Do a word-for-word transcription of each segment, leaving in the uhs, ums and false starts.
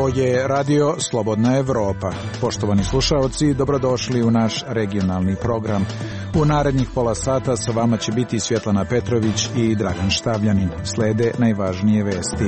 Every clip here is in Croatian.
Ovo je Radio Slobodna Evropa. Poštovani slušaoci, dobrodošli u naš regionalni program. U narednih pola sata sa vama će biti Svjetlana Petrović i Dragan Štavljanin. Slede najvažnije vesti.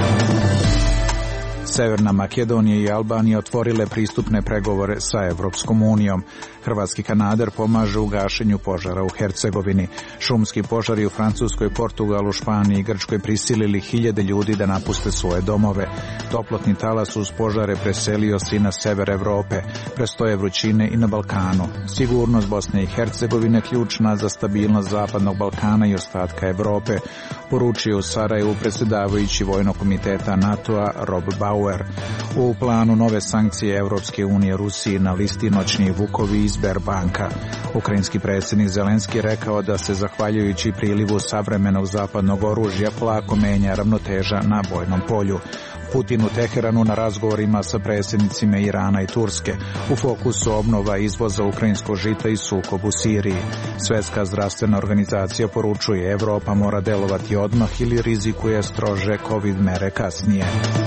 Severna Makedonija i Albanija otvorile pristupne pregovore sa Evropskom unijom. Hrvatski kanader pomaže u gašenju požara u Hercegovini. Šumski požari u Francuskoj, Portugalu, Španiji i Grčkoj prisilili hiljade ljudi da napuste svoje domove. Toplotni talas uz požare preselio se i na sever Evrope. Prestoje vrućine i na Balkanu. Sigurnost Bosne i Hercegovine ključna za stabilnost Zapadnog Balkana i ostatka Evrope, poručio u Sarajevu predsjedavajući Vojnog komiteta NATO-a Rob Bauer. U planu nove sankcije Evropske unije Rusiji na listi noćni vukovi iz Sberbanka. Ukrajinski predsjednik Zelenski rekao da se zahvaljujući prilivu savremenog zapadnog oružja polako menja ravnoteža na bojnom polju. Putin u Teheranu na razgovorima sa predsjednicima Irana i Turske. U fokusu obnova izvoza ukrajinskog žita i sukob u Siriji. Svjetska zdravstvena organizacija poručuje Evropa mora delovati odmah ili rizikuje strože COVID mere kasnije.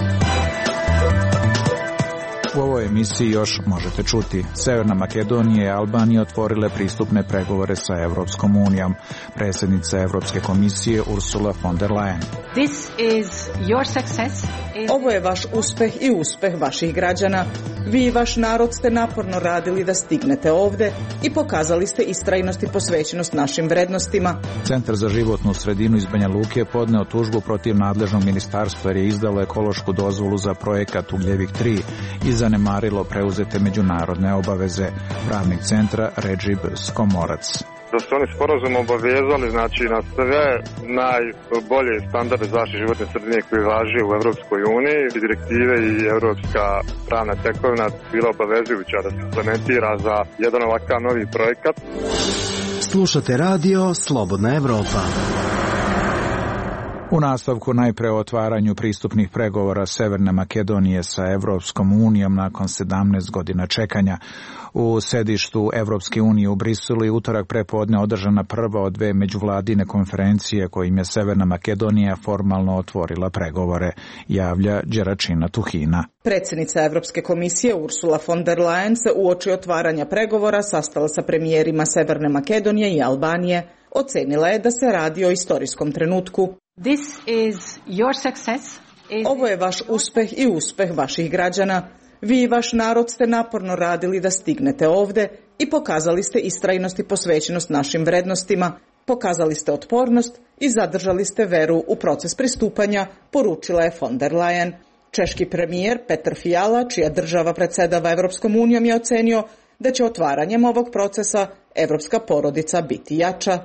U ovoj emisiji još možete čuti. Severna Makedonija i Albanija otvorile pristupne pregovore sa Evropskom unijom. Predsjednica Evropske komisije Ursula von der Leyen. This is your success. Ovo je vaš uspeh i uspeh vaših građana. Vi i vaš narod ste naporno radili da stignete ovde i pokazali ste istrajnost i posvećenost našim vrednostima. Centar za životnu sredinu iz Banja Luke je podneo tužbu protiv nadležnog ministarstva jer je izdalo ekološku dozvolu za projekat Ugljevik tri i zanemarilo preuzete međunarodne obaveze. Pravnik centra Redžib Skomorac. Da su oni sporazum obavezali znači na sve najbolje standarde zaštite životne sredine koji važe u Evropskoj uniji, direktive i evropska pravna tekovina bila obavezujuća da se implementira za jedan ovakav novi projekat. Slušate radio Slobodna Evropa. U nastavku najpre o otvaranju pristupnih pregovora Severne Makedonije sa Evropskom unijom nakon sedamnaest godina čekanja. U sedištu Evropske unije u Briselu je utorak prepodne održana prva od dve međuvladine konferencije kojim je Severna Makedonija formalno otvorila pregovore, javlja Đeračina Tuhina. Predsjednica Evropske komisije Ursula von der Leyen se uoči otvaranja pregovora sastala sa premijerima Severne Makedonije i Albanije. Ocenila je da se radi o istorijskom trenutku. This is your success. Ovo je vaš uspeh i uspeh vaših građana. Vi i vaš narod ste naporno radili da stignete ovde i pokazali ste istrajnost i posvećenost našim vrednostima. Pokazali ste otpornost i zadržali ste veru u proces pristupanja, poručila je von der Leyen. Češki premijer Petr Fiala, čija država predsjedava Evropskom unijom, je ocenio da će otvaranjem ovog procesa evropska porodica biti jača.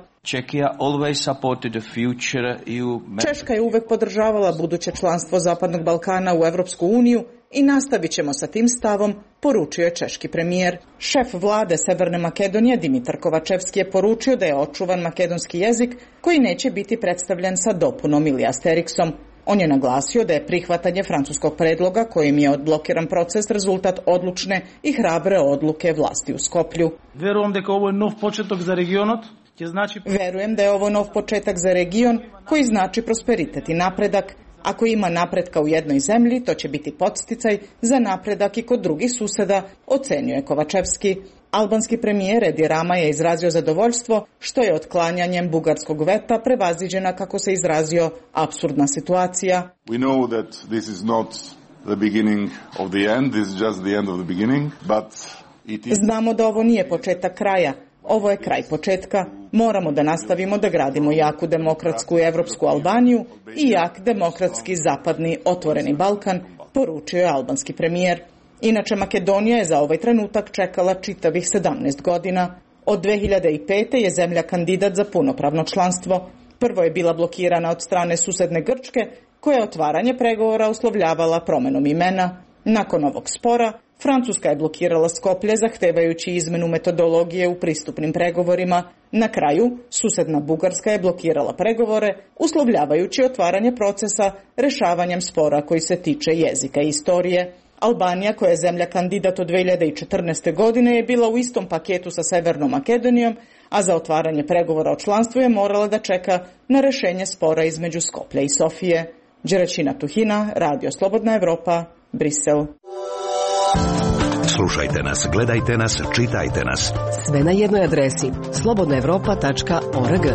Češka je uvek podržavala buduće članstvo Zapadnog Balkana u Evropsku uniju i nastavit ćemo sa tim stavom, poručio je češki premijer. Šef vlade Severne Makedonije Dimitar Kovačevski je poručio da je očuvan makedonski jezik koji neće biti predstavljen sa dopunom ili asteriksom. On je naglasio da je prihvatanje francuskog predloga kojim je odblokiran proces rezultat odlučne i hrabre odluke vlasti u Skoplju. Verujem da je ovo nov početak za regionot. Verujem da je ovo nov početak za region koji znači prosperitet i napredak. Ako ima napretka u jednoj zemlji, to će biti podsticaj za napredak i kod drugih suseda, ocenjuje Kovačevski. Albanski premijer Edi Rama je izrazio zadovoljstvo što je otklanjanjem bugarskog veta prevaziđena, kako se izrazio, apsurdna situacija. We know that this is not the beginning of the end, this is just the end of the beginning, but it is... Znamo da ovo nije početak kraja. Ovo je kraj početka. Moramo da nastavimo da gradimo jaku demokratsku i evropsku Albaniju i jak demokratski zapadni otvoreni Balkan, poručio je albanski premijer. Inače, Makedonija je za ovaj trenutak čekala čitavih sedamnaest godina. Od dve hiljade pete. je zemlja kandidat za punopravno članstvo. Prvo je bila blokirana od strane susedne Grčke, koja je otvaranje pregovora uslovljavala promenom imena. Nakon ovog spora, Francuska je blokirala Skoplje zahtevajući izmenu metodologije u pristupnim pregovorima. Na kraju, susedna Bugarska je blokirala pregovore, uslovljavajući otvaranje procesa rešavanjem spora koji se tiče jezika i istorije. Albanija, koja je zemlja kandidat od dve hiljade četrnaeste. godine, je bila u istom paketu sa Severnom Makedonijom, a za otvaranje pregovora o članstvu je morala da čeka na rešenje spora između Skoplja i Sofije. Đeračina Tuhina, Radio Slobodna Evropa, Brisel. Slušajte nas, gledajte nas, čitajte nas. Sve na jednoj adresi slobodna evropa tačka org.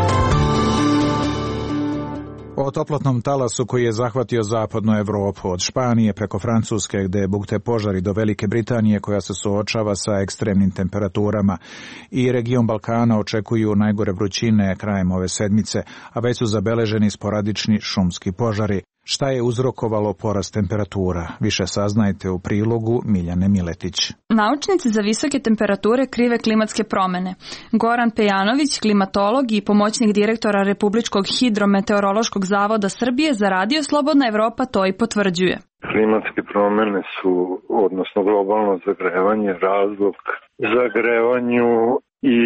O toplotnom talasu koji je zahvatio zapadnu Evropu, od Španije preko Francuske gde bukte požari do Velike Britanije koja se suočava sa ekstremnim temperaturama, i region Balkana očekuju najgore vrućine krajem ove sedmice, a već su zabeleženi sporadični šumski požari. Šta je uzrokovalo porast temperatura? Više saznajte u prilogu Miljane Miletić. Naučnici za visoke temperature krive klimatske promene. Goran Pejanović, klimatolog i pomoćnik direktora Republičkog hidrometeorološkog zavoda Srbije za Radio Slobodna Evropa, to i potvrđuje. Klimatske promene su, odnosno globalno zagrevanje, razlog zagrevanju i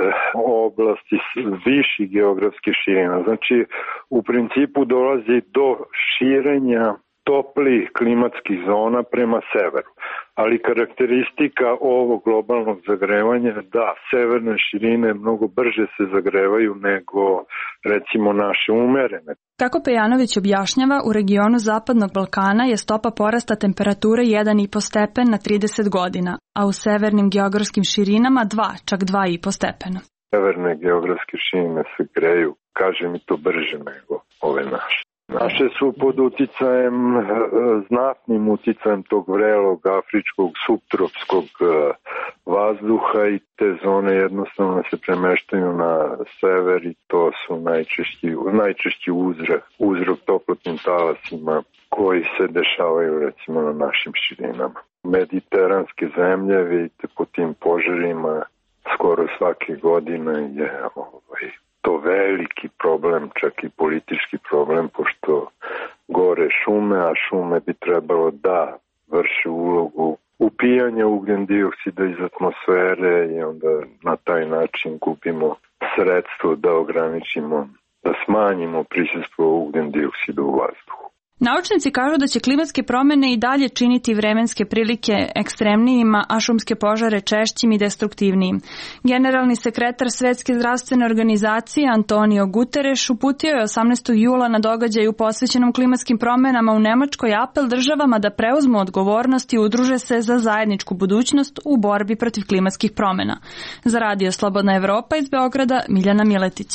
oblasti viših geografskih širina. Znači, u principu dolazi do širenja toplih klimatskih zona prema severu. Ali karakteristika ovog globalnog zagrevanja je da severne širine mnogo brže se zagrevaju nego, recimo, naše umerene. Kako Pejanović objašnjava, u regionu Zapadnog Balkana je stopa porasta temperature jedan i po stepen na trideset godina, a u severnim geografskim širinama dva, čak dva i po stepena. Severne geografske širine se greju, kaže mi to brže nego ove naše. Naše su pod uticajem, znatnim uticajem tog vrelog afričkog subtropskog vazduha i te zone jednostavno se premeštaju na sever i to su najčešći, najčešći uzrok, uzrok toplotnim talasima koji se dešavaju recimo na našim širinama. Mediteranske zemlje, vidite, po tim požarima skoro svake godine je ovaj, to veliki problem, čak i politički problem, pošto gore šume, a šume bi trebalo da vrše ulogu upijanja ugljen dioksida iz atmosfere i onda na taj način gubimo sredstvo da ograničimo, da smanjimo prisustvo ugljen dioksida u vazduhu. Naučnici kažu da će klimatske promene i dalje činiti vremenske prilike ekstremnijima, a šumske požare češćim i destruktivnijim. Generalni sekretar Svetske zdravstvene organizacije Antonio Guterres uputio je osamnaestog jula na događaju posvećenom klimatskim promenama u Nemačkoj apel državama da preuzmu odgovornost i udruže se za zajedničku budućnost u borbi protiv klimatskih promena. Za Radio Slobodna Evropa iz Beograda, Miljana Miletić.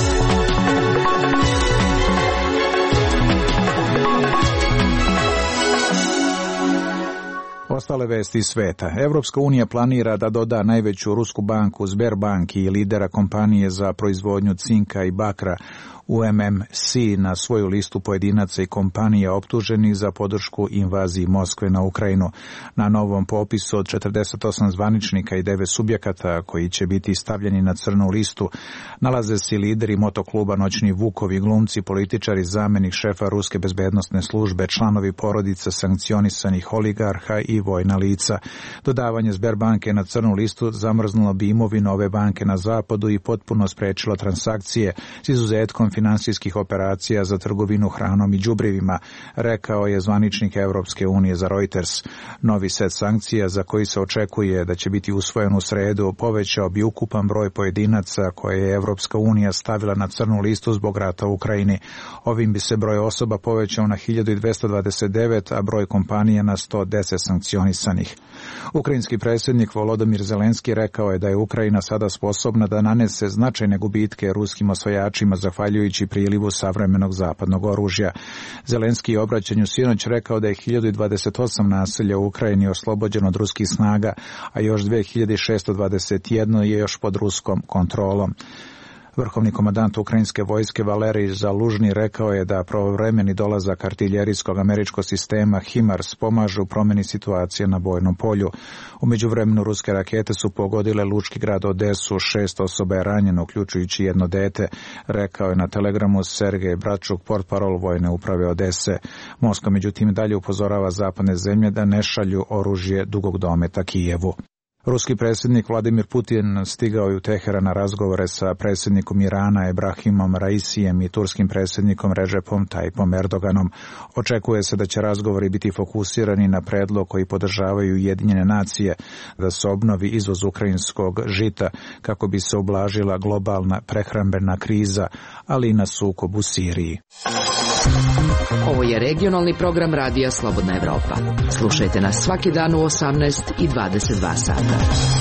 Ostale vesti iz sveta. Evropska unija planira da doda najveću rusku banku Sberbank i lidera kompanije za proizvodnju cinka i bakra U M M C na svoju listu pojedinaca i kompanija optuženih za podršku invaziji Moskve na Ukrajinu. Na novom popisu od četrdeset osam zvaničnika i devet subjekata koji će biti stavljeni na crnu listu nalaze se lideri motokluba Noćni Vukovi, glumci, političari, zamenik šefa Ruske bezbednosne službe, članovi porodica sankcionisanih oligarha i vojna lica. Dodavanje Sberbanke na crnu listu zamrznulo bi imovinu ove banke na zapadu i potpuno sprečilo transakcije s izuzetkom finansijskih operacija za trgovinu hranom i đubrivima, rekao je zvaničnik Evropske unije za Reuters. Novi set sankcija za koji se očekuje da će biti usvojen u sredu povećao bi ukupan broj pojedinaca koje je Evropska unija stavila na crnu listu zbog rata u Ukrajini. Ovim bi se broj osoba povećao na hiljadu dvesta dvadeset devet, a broj kompanija na sto deset sankcionisanih. Ukrajinski predsjednik Volodymyr Zelenski rekao je da je Ukrajina sada sposobna da nanese značajne gubitke ruskim osvajačima zahvaljujući prilivu savremenog zapadnog oružja. Zelenski je u obraćanju sinoć rekao da je hiljadu dvadeset osam naselja u Ukrajini oslobođeno od ruskih snaga, a još dve hiljade šesto dvadeset jedno je još pod ruskom kontrolom. Vrhovni komandant ukrajinske vojske Valerij Zalužni rekao je da pravovremeni dolazak artiljerijskog američkog sistema HIMARS pomaže u promjeni situacije na bojnom polju. U međuvremenu ruske rakete su pogodile lučki grad Odesu, šest osoba je ranjeno, uključujući jedno dete, rekao je na telegramu Sergej Bračuk, portparol vojne uprave Odese. Moskva međutim dalje upozorava zapadne zemlje da ne šalju oružje dugog dometa Kijevu. Ruski predsjednik Vladimir Putin stigao je u Teheran na razgovore sa predsjednikom Irana Ebrahimom Raisijem i turskim predsjednikom Recepom Tayyipom Erdoganom. Očekuje se da će razgovori biti fokusirani na predlog koji podržavaju Ujedinjene nacije da se obnovi izvoz ukrajinskog žita kako bi se ublažila globalna prehrambena kriza, ali i na sukob u Siriji. Ovo je regionalni program Radija Slobodna Evropa. Slušajte nas svaki dan u osamnaest i dvadeset dva sata.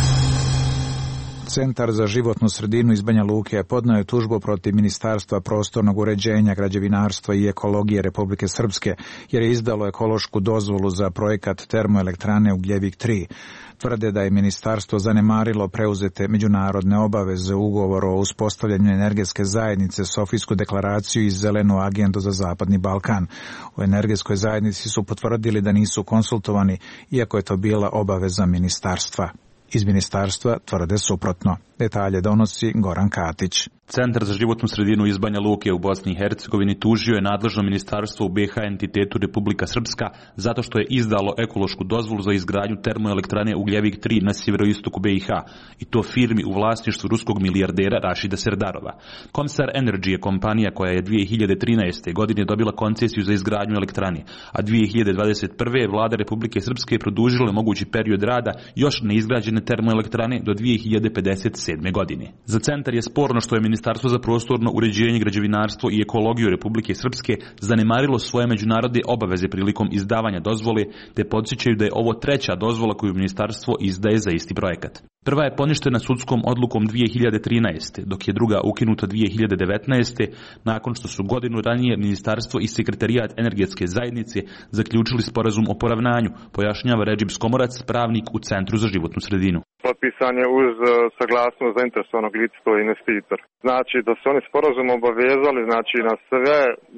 Centar za životnu sredinu iz Banja Luke podneo je tužbu protiv Ministarstva prostornog uređenja, građevinarstva i ekologije Republike Srpske, jer je izdalo ekološku dozvolu za projekat termoelektrane Ugljevik tri. Tvrde da je ministarstvo zanemarilo preuzete međunarodne obaveze, ugovor o uspostavljanju energetske zajednice, Sofijsku deklaraciju i zelenu agendu za Zapadni Balkan. U energetskoj zajednici su potvrdili da nisu konsultovani, iako je to bila obaveza ministarstva. Iz ministarstva tvrde suprotno. Detalje donosi Goran Katić. Centar za životnu sredinu iz Banja Luke u Bosni i Hercegovini tužio je nadležno ministarstvo u B iH entitetu Republika Srpska zato što je izdalo ekološku dozvolu za izgradnju termoelektrane Ugljevik tri na sjeveroistoku B iH i to firmi u vlasništvu ruskog milijardera Rašida Serdarova. Komsar Energy je kompanija koja je dvije hiljade trinaeste. godine dobila koncesiju za izgradnju elektrane, a dvije hiljade dvadeset prve. je vlada Republike Srpske produžila mogući period rada još neizgrađene termoelektrane do dvije hiljade pedeset sedme. godine. Za centar je sporno što je Ministarstvo za prostorno uređenje, građevinarstvo i ekologiju Republike Srpske zanemarilo svoje međunarodne obaveze prilikom izdavanja dozvole, te podsjećaju da je ovo treća dozvola koju ministarstvo izdaje za isti projekat. Prva je poništena sudskom odlukom dvije hiljade trinaeste. dok je druga ukinuta dvije hiljade devetnaeste. nakon što su godinu ranije ministarstvo i sekretarijat energetske zajednice zaključili sporazum o poravnanju, pojašnjava Redžib Skomorac, pravnik u Centru za životnu sredinu. Potpisan je uz saglasnost zainteresovanog lica, to je investitor. Znači da su oni sporazum obavezali znači na sve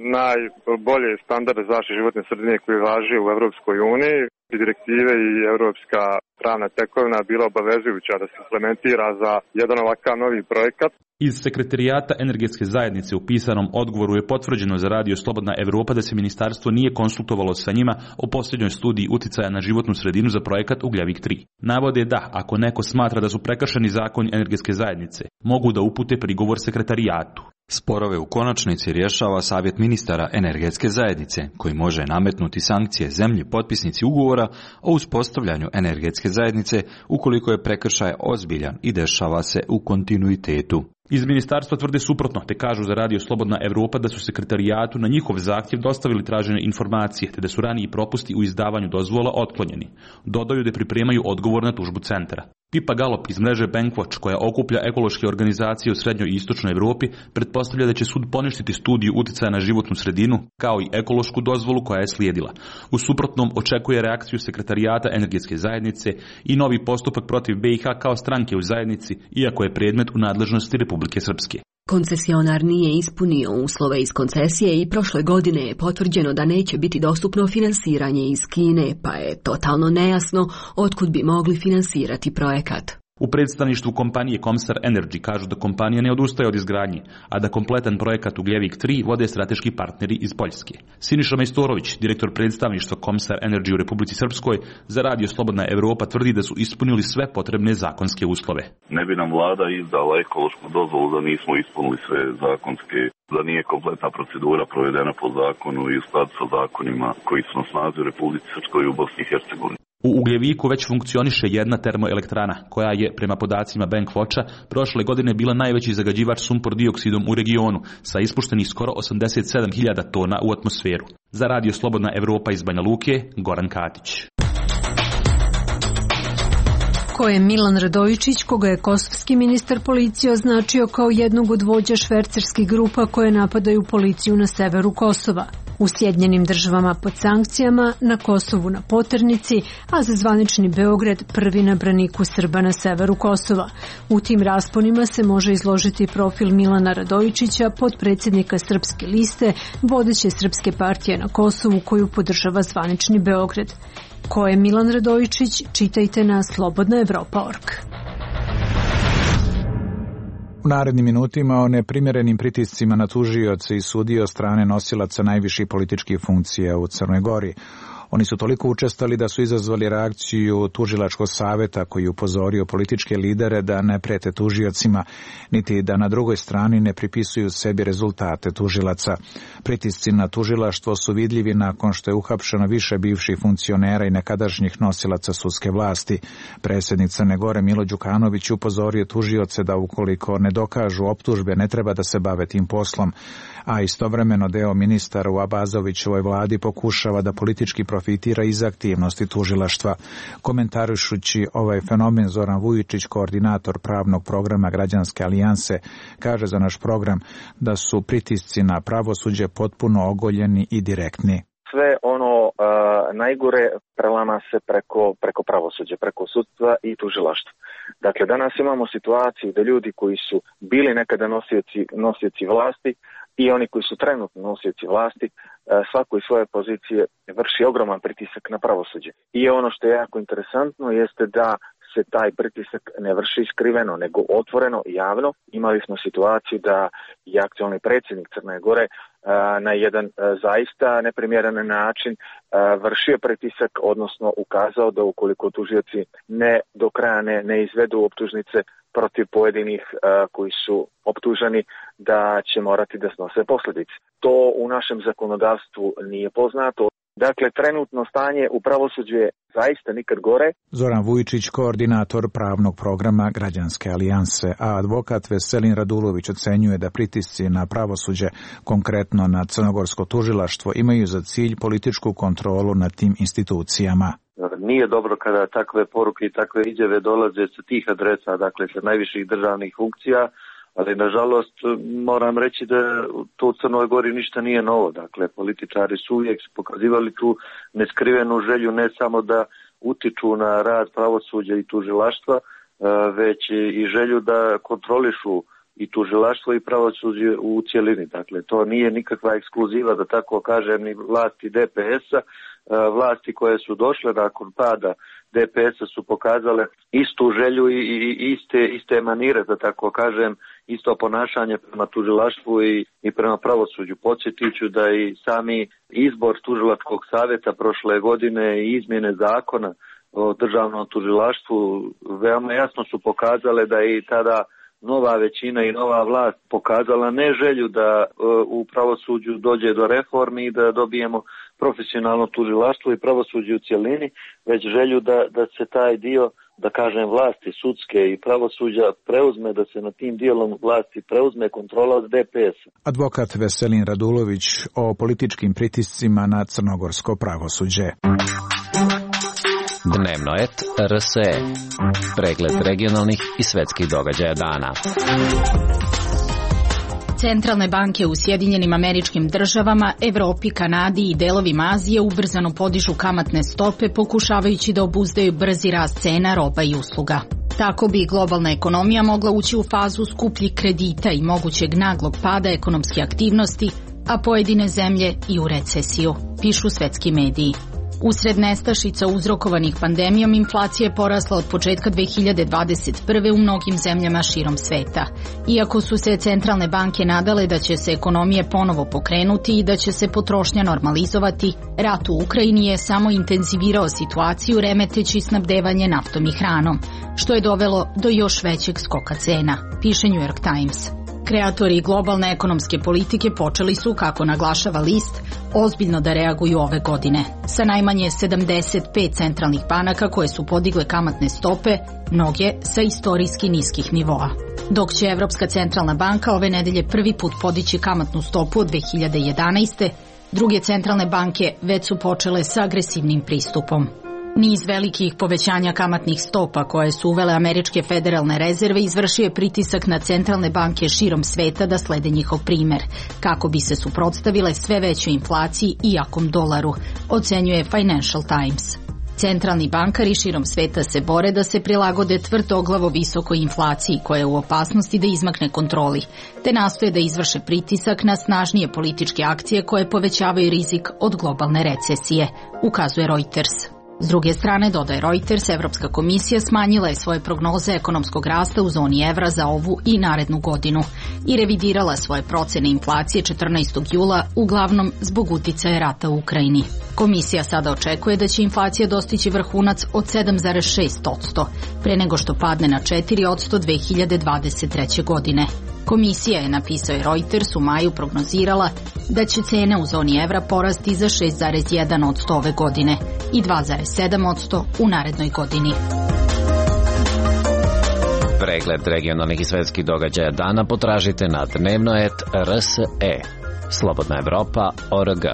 najbolje standarde zaštite životne sredine koji važe u Evropskoj uniji i direktive i evropska pravna tekovina bila obavezujuća da se implementira za jedan ovakav novi projekat. Iz sekretarijata energetske zajednice u pisanom odgovoru je potvrđeno za Radio Slobodna Evropa da se ministarstvo nije konsultovalo sa njima o posljednjoj studiji uticaja na životnu sredinu za projekat Ugljevik tri. Navode da, ako neko smatra da su prekršeni zakon energetske zajednice, mogu da upute prigovor sekretarijatu. Sporove u konačnici rješava Savjet ministara energetske zajednice, koji može nametnuti sankcije zemlji potpisnici ugovora o uspostavljanju energetske zajednice ukoliko je prekršaj ozbiljan i dešava se u kontinuitetu. Iz ministarstva tvrde suprotno, te kažu za Radio Slobodna Evropa da su sekretarijatu na njihov zahtjev dostavili tražene informacije, te da su raniji propusti u izdavanju dozvola otklonjeni. Dodaju da pripremaju odgovor na tužbu centra. Pipa Galop iz mreže Bankwatch, koja okuplja ekološke organizacije u srednjoj i istočnoj Evropi, pretpostavlja da će sud poništiti studiju uticaja na životnu sredinu, kao i ekološku dozvolu koja je slijedila. U suprotnom očekuje reakciju sekretarijata energetske zajednice i novi postupak protiv B iH kao stranke u zajednici, iako je predmet u nadležnosti Republike Srpske. Koncesionar nije ispunio uslove iz koncesije i prošle godine je potvrđeno da neće biti dostupno finansiranje iz Kine, pa je totalno nejasno otkud bi mogli finansirati projekat. U predstavništvu kompanije Komsar Energy kažu da kompanija ne odustaje od izgradnje, a da kompletan projekat Ugljevik tri vode strateški partneri iz Poljske. Siniša Majstorović, direktor predstavništva Komsar Energy u Republici Srpskoj, za Radio Slobodna Evropa tvrdi da su ispunili sve potrebne zakonske uslove. Ne bi nam vlada izdala ekološku dozvolu da nismo ispunili sve zakonske, da nije kompletna procedura provedena po zakonu i u skladu sa zakonima koji su na snazi u Republici Srpskoj i u Bosni i Hercegovini. U Ugljeviku već funkcioniše jedna termoelektrana, koja je, prema podacima Bankwatcha, prošle godine bila najveći zagađivač sumpor dioksidom u regionu, sa ispuštenih skoro osamdeset sedam hiljada tona u atmosferu. Za Radio Slobodna Evropa iz Banja Luke, Goran Katić. Ko je Milan Radojičić, koga je kosovski ministar policije označio kao jednog od vođa švercerskih grupa koje napadaju policiju na severu Kosova. U Sjedinjenim državama pod sankcijama, na Kosovu na poternici, a za zvanični Beograd prvi na braniku Srba na severu Kosova. U tim rasponima se može izložiti profil Milana Radojičića, potpredsjednika Srpske liste, vodeće Srpske partije na Kosovu koju podržava zvanični Beograd. Ko je Milan Radojičić, čitajte na slobodna evropa tačka org. U narednim minutima o neprimjerenim pritiscima na tužioce i sudije od strane nosilaca najviših političkih funkcija u Crnoj Gori. Oni su toliko učestali da su izazvali reakciju tužilačkog saveta koji je upozorio političke lidere da ne prete tužiocima, niti da na drugoj strani ne pripisuju sebi rezultate tužilaca. Pritisci na tužilaštvo su vidljivi nakon što je uhapšeno više bivših funkcionera i nekadašnjih nosilaca sudske vlasti. Predsjednik Crne Gore Milo Đukanović upozorio tužioce da ukoliko ne dokažu optužbe ne treba da se bave tim poslom, a istovremeno deo ministara u Abazovićevoj vladi pokušava da politički profitira iz aktivnosti tužilaštva. Komentarišući ovaj fenomen, Zoran Vujičić, koordinator pravnog programa Građanske alijanse, kaže za naš program da su pritisci na pravosuđe potpuno ogoljeni i direktni. Sve ono uh, najgore prelama se preko, preko pravosuđa, preko sudstva i tužilaštva. Dakle, danas imamo situaciju da ljudi koji su bili nekada nosioci, nosioci vlasti i oni koji su trenutno nosioci vlasti, uh, svako iz svoje pozicije vrši ogroman pritisak na pravosuđe. I ono što je jako interesantno jeste da se taj pritisak ne vrši skriveno, nego otvoreno i javno. Imali smo situaciju da i aktualni predsjednik Crne Gore na jedan zaista neprimjeren način vršio pritisak, odnosno ukazao da ukoliko tužioci ne do kraja ne, ne izvedu optužnice protiv pojedinih koji su optuženi, da će morati da snose posljedice. To u našem zakonodavstvu nije poznato. Dakle, trenutno stanje u pravosuđu je zaista nikad gore. Zoran Vujičić, koordinator pravnog programa Građanske alijanse, a advokat Veselin Radulović ocenjuje da pritisci na pravosuđe, konkretno na crnogorsko tužilaštvo, imaju za cilj političku kontrolu nad tim institucijama. Nije dobro kada takve poruke i takve izjave dolaze sa tih adresa, dakle sa najviših državnih funkcija, ali nažalost moram reći da to u Crnoj Gori ništa nije novo. Dakle, političari su uvijek pokazivali tu neskrivenu želju ne samo da utiču na rad pravosuđa i tužilaštva, već i želju da kontrolišu i tužilaštvo i pravosuđe u cjelini. Dakle, to nije nikakva ekskluziva, da tako kažem, ni vlasti D P S-a. Vlasti koje su došle nakon pada D P S-a su pokazale istu želju i, i iste, iste manire, da tako kažem, isto ponašanje prema tužilaštvu i, i prema pravosuđu. Podsjetit ću da i sami izbor tužilačkog savjeta prošle godine i izmjene zakona o državnom tužilaštvu veoma jasno su pokazale da je i tada nova većina i nova vlast pokazala ne želju da u pravosuđu dođe do reformi i da dobijemo profesionalno tužilaštvo i pravosuđe u cjelini, već želju da, da se taj dio, da kažem, vlasti sudske i pravosuđa preuzme, da se na tim dijelom vlasti preuzme kontrola od D P S-a. Advokat Veselin Radulović o političkim pritiscima na crnogorsko pravosuđe. Dnevno et R S E. Pregled regionalnih i svetskih događaja dana. Centralne banke u Sjedinjenim Američkim Državama, Evropi, Kanadi i delovima Azije ubrzano podižu kamatne stope pokušavajući da obuzdaju brzi rast cena roba i usluga. Tako bi globalna ekonomija mogla ući u fazu skupljih kredita i mogućeg naglog pada ekonomske aktivnosti, a pojedine zemlje i u recesiju, pišu svetski mediji. Usred nestašica uzrokovanih pandemijom, inflacija je porasla od početka dve hiljade dvadeset prve. u mnogim zemljama širom sveta. Iako su se centralne banke nadale da će se ekonomije ponovo pokrenuti i da će se potrošnja normalizovati, rat u Ukrajini je samo intenzivirao situaciju remeteći snabdevanje naftom i hranom, što je dovelo do još većeg skoka cena, piše New York Times. Kreatori globalne ekonomske politike počeli su, kako naglašava list, ozbiljno da reaguju ove godine, sa najmanje sedamdeset pet centralnih banaka koje su podigle kamatne stope, mnoge sa istorijski niskih nivoa. Dok će Evropska centralna banka ove nedelje prvi put podići kamatnu stopu od dve hiljade jedanaeste. druge centralne banke već su počele sa agresivnim pristupom. Niz velikih povećanja kamatnih stopa koje su uvele američke federalne rezerve izvršio je pritisak na centralne banke širom sveta da slede njihov primer, kako bi se suprotstavile sve većoj inflaciji i jakom dolaru, ocenjuje Financial Times. Centralni bankari širom sveta se bore da se prilagode tvrdoglavo visokoj inflaciji koja je u opasnosti da izmakne kontroli, te nastoje da izvrše pritisak na snažnije političke akcije koje povećavaju rizik od globalne recesije, ukazuje Reuters. S druge strane, dodaje Reuters, Evropska komisija smanjila je svoje prognoze ekonomskog rasta u zoni evra za ovu i narednu godinu i revidirala svoje procene inflacije četrnaestog jula, uglavnom zbog uticaja rata u Ukrajini. Komisija sada očekuje da će inflacija dostići vrhunac od sedam zarez šest posto, pre nego što padne na četiri posto dve hiljade dvadeset treće. godine. Komisija je, napisao je Reuters, u maju prognozirala da će cene u zoni evra porasti za šest zarez jedan posto ove godine i dva zarez sedam posto u narednoj godini. Pregled regionalnih i svetskih događaja dana potražite na dnevnoet R S E. Slobodna Evropa точка org.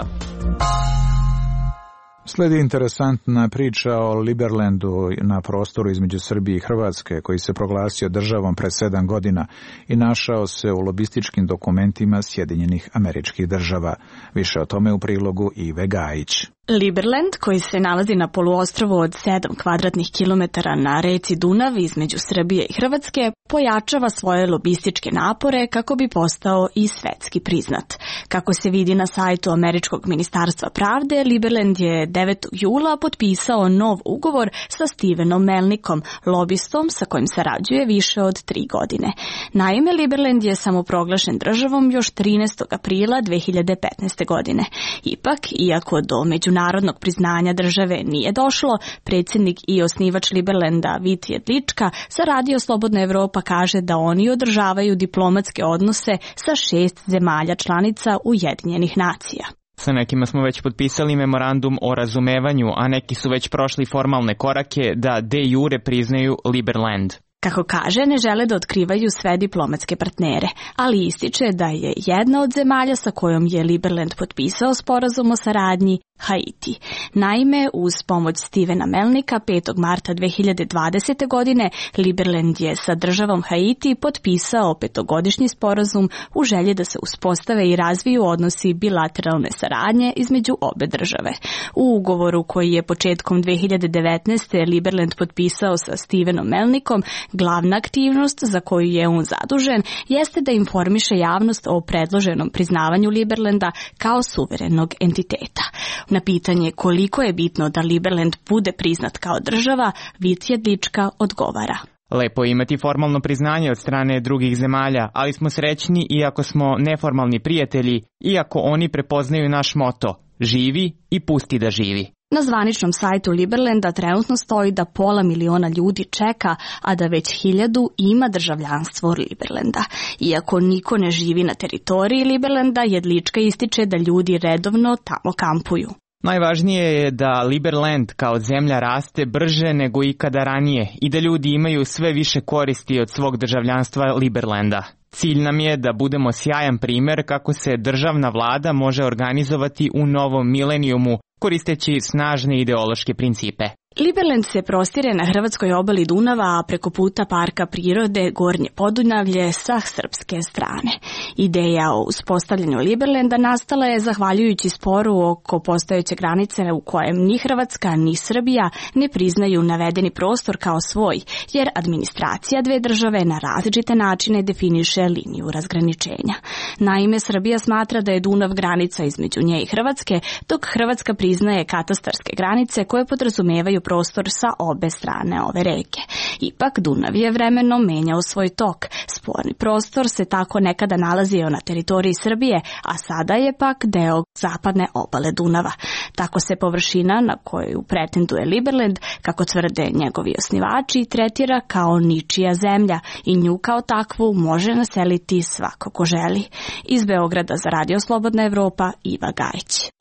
Sledi interesantna priča o Liberlandu na prostoru između Srbije i Hrvatske, koji se proglasio državom pre sedam godina i našao se u lobističkim dokumentima Sjedinjenih Američkih Država. Više o tome u prilogu Ive Gajić. Liberland, koji se nalazi na poluostrvu od sedam kvadratnih kilometara na reci Dunav između Srbije i Hrvatske, pojačava svoje lobističke napore kako bi postao i svetski priznat. Kako se vidi na sajtu Američkog ministarstva pravde, Liberland je devetog jula potpisao nov ugovor sa Stevenom Melnikom, lobistom sa kojim sarađuje više od tri godine. Naime, Liberland je samoproglašen državom još trinaestog aprila dve hiljade petnaeste. godine. Ipak, iako do međunarodnog Narodnog priznanja države nije došlo, predsjednik i osnivač Liberlanda Vit Jedlička sa Radio Slobodna Evropa kaže da oni održavaju diplomatske odnose sa šest zemalja članica Ujedinjenih nacija. Sa nekima smo već potpisali memorandum o razumevanju, a neki su već prošli formalne korake da de jure priznaju Liberland. Kako kaže, ne žele da otkrivaju sve diplomatske partnere, ali ističe da je jedna od zemalja sa kojom je Liberland potpisao sporazum o saradnji Haiti. Naime, uz pomoć Stevena Melnika petog marta dve hiljade dvadesete. godine Liberland je sa državom Haiti potpisao petogodišnji sporazum u želji da se uspostave i razviju odnosi bilateralne saradnje između obe države. U ugovoru koji je početkom dve hiljade devetnaeste. Liberland potpisao sa Stevenom Melnikom, glavna aktivnost za koju je on zadužen jeste da informiše javnost o predloženom priznavanju Liberlanda kao suverenog entiteta. Na pitanje koliko je bitno da Liberland bude priznat kao država, Vit Jedlička odgovara. Lepo je imati formalno priznanje od strane drugih zemalja, ali smo srećni iako smo neformalni prijatelji, iako oni prepoznaju naš moto – živi i pusti da živi. Na zvaničnom sajtu Liberlanda trenutno stoji da pola miliona ljudi čeka, a da već hiljadu ima državljanstvo Liberlanda. Iako niko ne živi na teritoriji Liberlanda, Jedlička ističe da ljudi redovno tamo kampuju. Najvažnije je da Liberland kao zemlja raste brže nego ikada ranije i da ljudi imaju sve više koristi od svog državljanstva Liberlanda. Cilj nam je da budemo sjajan primjer kako se državna vlada može organizovati u novom milenijumu koristeći snažne ideološke principe. Liberland se prostire na hrvatskoj obali Dunava, a preko puta parka prirode Gornje Podunavlje sa srpske strane. Ideja o uspostavljanju Liberlanda nastala je zahvaljujući sporu oko postojeće granice u kojem ni Hrvatska ni Srbija ne priznaju navedeni prostor kao svoj, jer administracija dve države na različite načine definiše liniju razgraničenja. Naime, Srbija smatra da je Dunav granica između nje i Hrvatske, dok Hrvatska priznaje katastarske granice koje podrazumevaju prostor sa obe strane ove reke. Ipak Dunav je vremenom menjao svoj tok. Sporni prostor se tako nekada nalazio na teritoriji Srbije, a sada je pak deo zapadne obale Dunava. Tako se površina na koju pretenduje Liberland, kako tvrde njegovi osnivači, tretira kao ničija zemlja i nju kao takvu može naseliti svako ko želi. Iz Beograda za Radio Slobodna Evropa, Iva Gajić.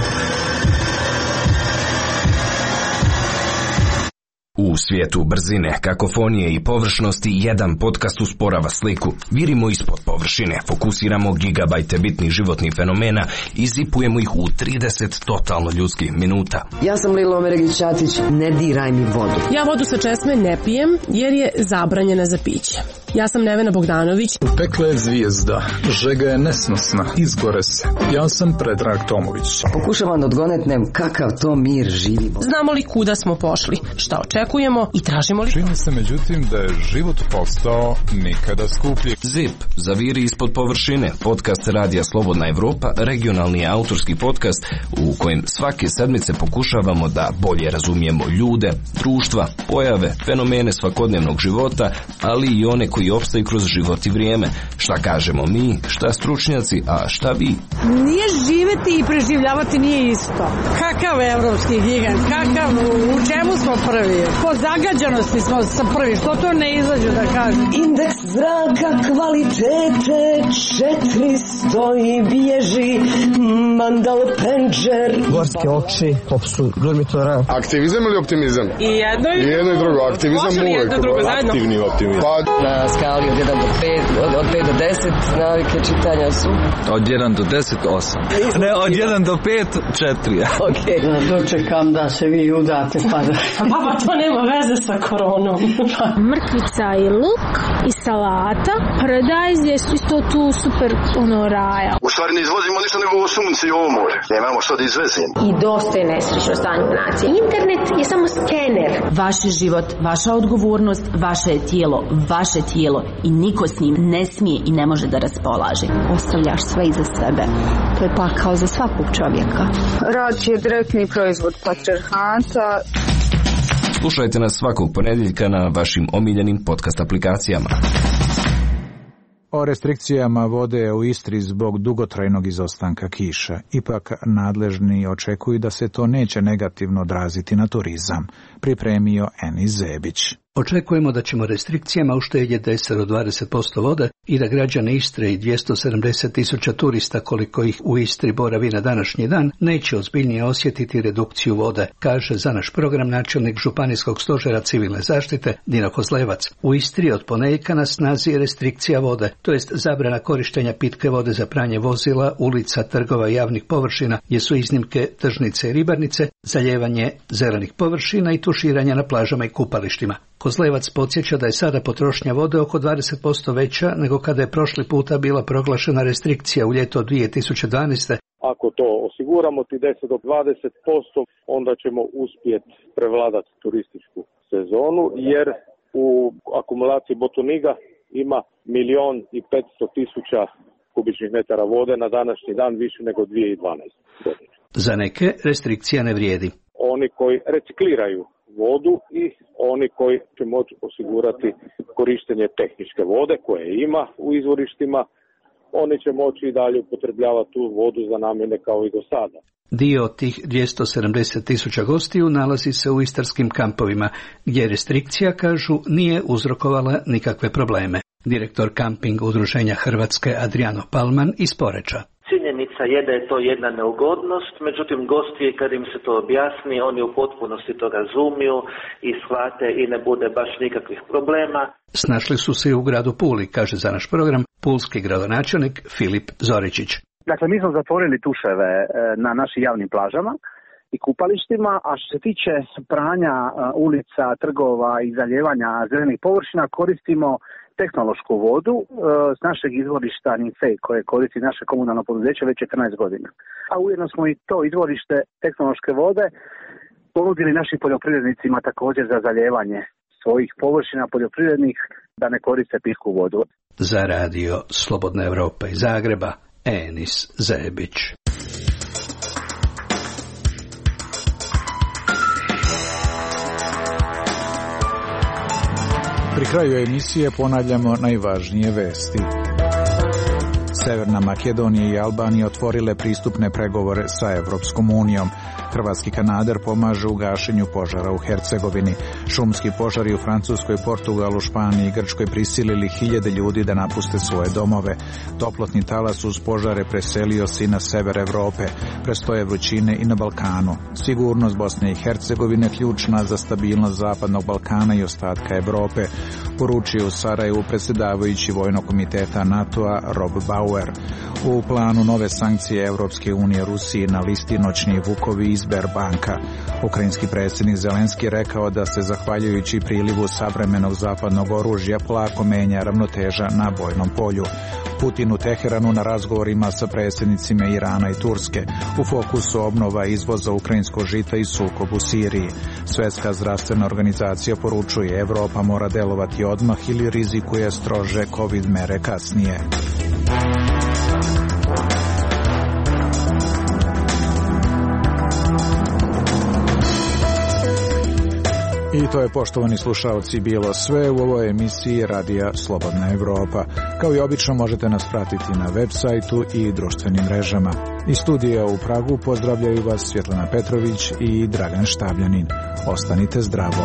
U svijetu brzine, kakofonije i površnosti jedan podcast usporava sliku. Virimo ispod površine, fokusiramo gigabajte bitnih životnih fenomena i zipujemo ih u trideset totalno ljudskih minuta. Ja sam Lila Omeregić-Ćatić, ne diraj mi vodu. Ja vodu sa česme ne pijem jer je zabranjena za piće. Ja sam Nevena Bogdanović. U pekle je zvijezda, žega je nesnosna, izgore se. Ja sam Predrag Tomović. Pokušavam da odgonetnem kakav to mir živimo. Znamo li kuda smo pošli, šta očekujemo očekujemo i tražimo li... Čini se međutim da je život postao nikada skuplji. Zip, zaviri ispod površine, podcast Radija Slobodna Evropa, regionalni autorski podcast u kojem svake sedmice pokušavamo da bolje razumijemo ljude, društva, pojave, fenomene svakodnevnog života, ali i one koji opstaju kroz život i vrijeme. Šta kažemo mi, šta stručnjaci, a šta vi? Nije živjeti i preživljavati nije isto. Kakav evropski gigant, kakav, u čemu smo prvi? Po zagađenosti smo sa prvi, što to ne izađe da kažem? Indeks zraka kvalitete četiristo i bježi mandal penđer. Gorske oči, popsu dormitora. Aktivizam ili optimizam? I jedno i, I jedno i drugo. Aktivizam uvijek. Aktivni optimizam. Pa... Na skali od jedan do pet, od, od pet do deset navike čitanja su? Od jedan do deset, osam. Ne, od jedan do pet, četiri. Okej. Okay. Dočekam da se vi udate pa da... Baba, to nema veze sa koronom. Mrkvica i luk i salata. Paradajz je isto tu super ono raja. U stvari ne izvozimo ništa nego ovo sunce i ovo more. Nemamo što da izvezemo. I dosta je nesrećno stanje nacije. Internet je samo skener. Vaš je život, vaša odgovornost, vaše je tijelo, vaše tijelo i niko s njim ne smije i ne može da raspolaže. Ostavljaš sve iza sebe. To je pakao za svakog čovjeka. Rad je direktni proizvod patrijarhata. Slušajte nas svakog ponedjeljka na vašim omiljenim podcast aplikacijama. O restrikcijama vode u Istri zbog dugotrajnog izostanka kiša. Ipak nadležni očekuju da se to neće negativno odraziti na turizam. Pripremio Enis Zebić. Očekujemo da ćemo restrikcijama uštedjeti deset do dvadeset posto vode i da građane Istre i dvjesto sedamdeset tisuća turista koliko ih u Istri boravi na današnji dan neće ozbiljnije osjetiti redukciju vode, kaže za naš program načelnik Županijskog stožera civilne zaštite Dino Kozlevac. U Istri od ponedjeljka na snazi je restrikcija vode, to jest zabrana korištenja pitke vode za pranje vozila, ulica, trgova i javnih površina, gdje su iznimke tržnice i ribarnice, zaljevanje zelenih površina i tuširanja na plažama i kupalištima. Kozlevac podsjeća da je sada potrošnja vode oko dvadeset posto veća nego kada je prošli puta bila proglašena restrikcija u ljeto dvije tisuće dvanaeste. Ako to osiguramo ti deset do dvadeset posto, onda ćemo uspjeti prevladati turističku sezonu, jer u akumulaciji Botuniga ima milion i petsto tisuća kubičnih metara vode na današnji dan, više nego dvije tisuće dvanaeste. Za neke restrikcija ne vrijedi. Oni koji recikliraju vodu i oni koji će moći osigurati korištenje tehničke vode koje ima u izvorištima, oni će moći i dalje upotrebljavati tu vodu za namjene kao i do sada. Dio tih dvjesto sedamdeset tisuća gostiju nalazi se u istarskim kampovima, gdje restrikcija, kažu, nije uzrokovala nikakve probleme. Direktor kamping udruženja Hrvatske Adriano Palman iz Poreča. Činjenica je da je to jedna neugodnost, međutim gosti kad im se to objasni, oni u potpunosti to razumiju i shvate i ne bude baš nikakvih problema. Snašli su se i u gradu Puli, kaže za naš program pulski gradonačelnik Filip Zoričić. Dakle, mi smo zatvorili tuševe na našim javnim plažama i kupalištima, a što se tiče pranja ulica, trgova i zaljevanja zelenih površina, koristimo tehnološku vodu e, s našeg izvorišta Ninfej koje koristi naše komunalno poduzeće već četrnaest godina. A ujedno smo i to izvorište tehnološke vode ponudili našim poljoprivrednicima također za zaljevanje svojih površina poljoprivrednih da ne koriste pitku vodu. Za radio Slobodna Evropa iz Zagreba, Enis Zebić. Pri kraju emisije ponavljamo najvažnije vesti. Severna Makedonija i Albanija otvorile pristupne pregovore sa Evropskom unijom. Hrvatski kanader pomaže u gašenju požara u Hercegovini. Šumski požari u Francuskoj, Portugalu, Španiji i Grčkoj prisilili hiljade ljudi da napuste svoje domove. Toplotni talas uz požare preselio se i na sever Evrope. Prestoje vrućine i na Balkanu. Sigurnost Bosne i Hercegovine ključna za stabilnost Zapadnog Balkana i ostatka Evrope, poručio u Sarajevu predsjedavajući Vojnog komiteta NATO-a Rob Bauer. U planu nove sankcije Evropske unije Rusiji na listi noćni vukovi iz Sberbanka. Ukrajinski predsjednik Zelenski rekao da se zahvaljujući prilivu savremenog zapadnog oružja polako menja ravnoteža na bojnom polju. Putin u Teheranu na razgovorima sa predsjednicima Irana i Turske. U fokusu obnova izvoza ukrajinskog žita i sukob u Siriji. Svjetska zdravstvena organizacija poručuje Evropa mora delovati odmah ili rizikuje strože COVID mere kasnije. I to je, poštovani slušaoci, bilo sve u ovoj emisiji Radija Slobodna Evropa. Kao i obično možete nas pratiti na web sajtu i društvenim mrežama. Iz studija u Pragu pozdravljaju vas Svjetlana Petrović i Dragan Štabljanin. Ostanite zdravo.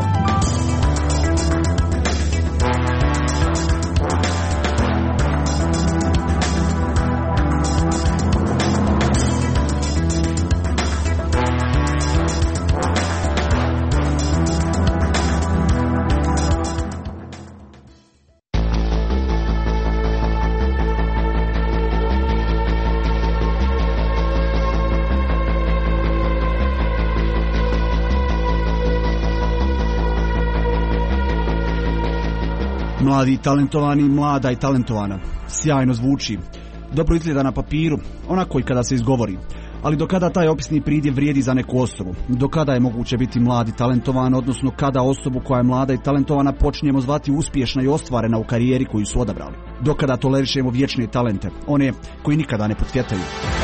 Mladi i talentovani, mlada i talentovana. Sjajno zvuči. Dobro izgleda na papiru, onako i kada se izgovori. Ali do kada taj opisni pridjev vrijedi za neku osobu? Do kada je moguće biti mlad i talentovan, odnosno kada osobu koja je mlada i talentovana počinjemo zvati uspješna i ostvarena u karijeri koju su odabrali? Do kada tolerišemo vječne talente, one koji nikada ne potvjetaju?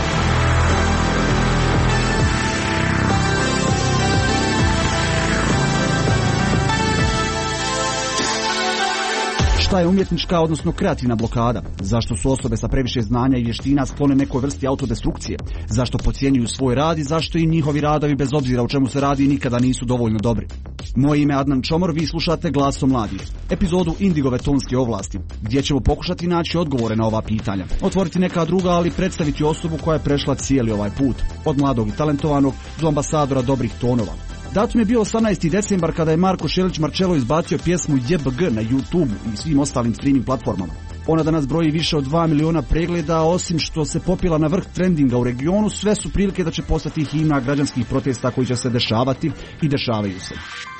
Šta je umjetnička, odnosno kreativna blokada? Zašto su osobe sa previše znanja i vještina sklone nekoj vrsti autodestrukcije? Zašto podcjenjuju svoj rad i zašto i njihovi radovi, bez obzira o čemu se radi, nikada nisu dovoljno dobri? Moje ime je Adnan Čomor, vi slušate Glasom mladih, epizodu Indigove tonske ovlasti, gdje ćemo pokušati naći odgovore na ova pitanja, otvoriti neka druga, ali predstaviti osobu koja je prešla cijeli ovaj put, od mladog i talentovanog do ambasadora dobrih tonova. Datum je bio osamnaesti decembar kada je Marko Šelić Marcello izbacio pjesmu J B G na YouTube i svim ostalim streaming platformama. Ona danas broji više od dva miliona pregleda, osim što se popila na vrh trendinga u regionu, sve su prilike da će postati himna građanskih protesta koji će se dešavati i dešavaju se.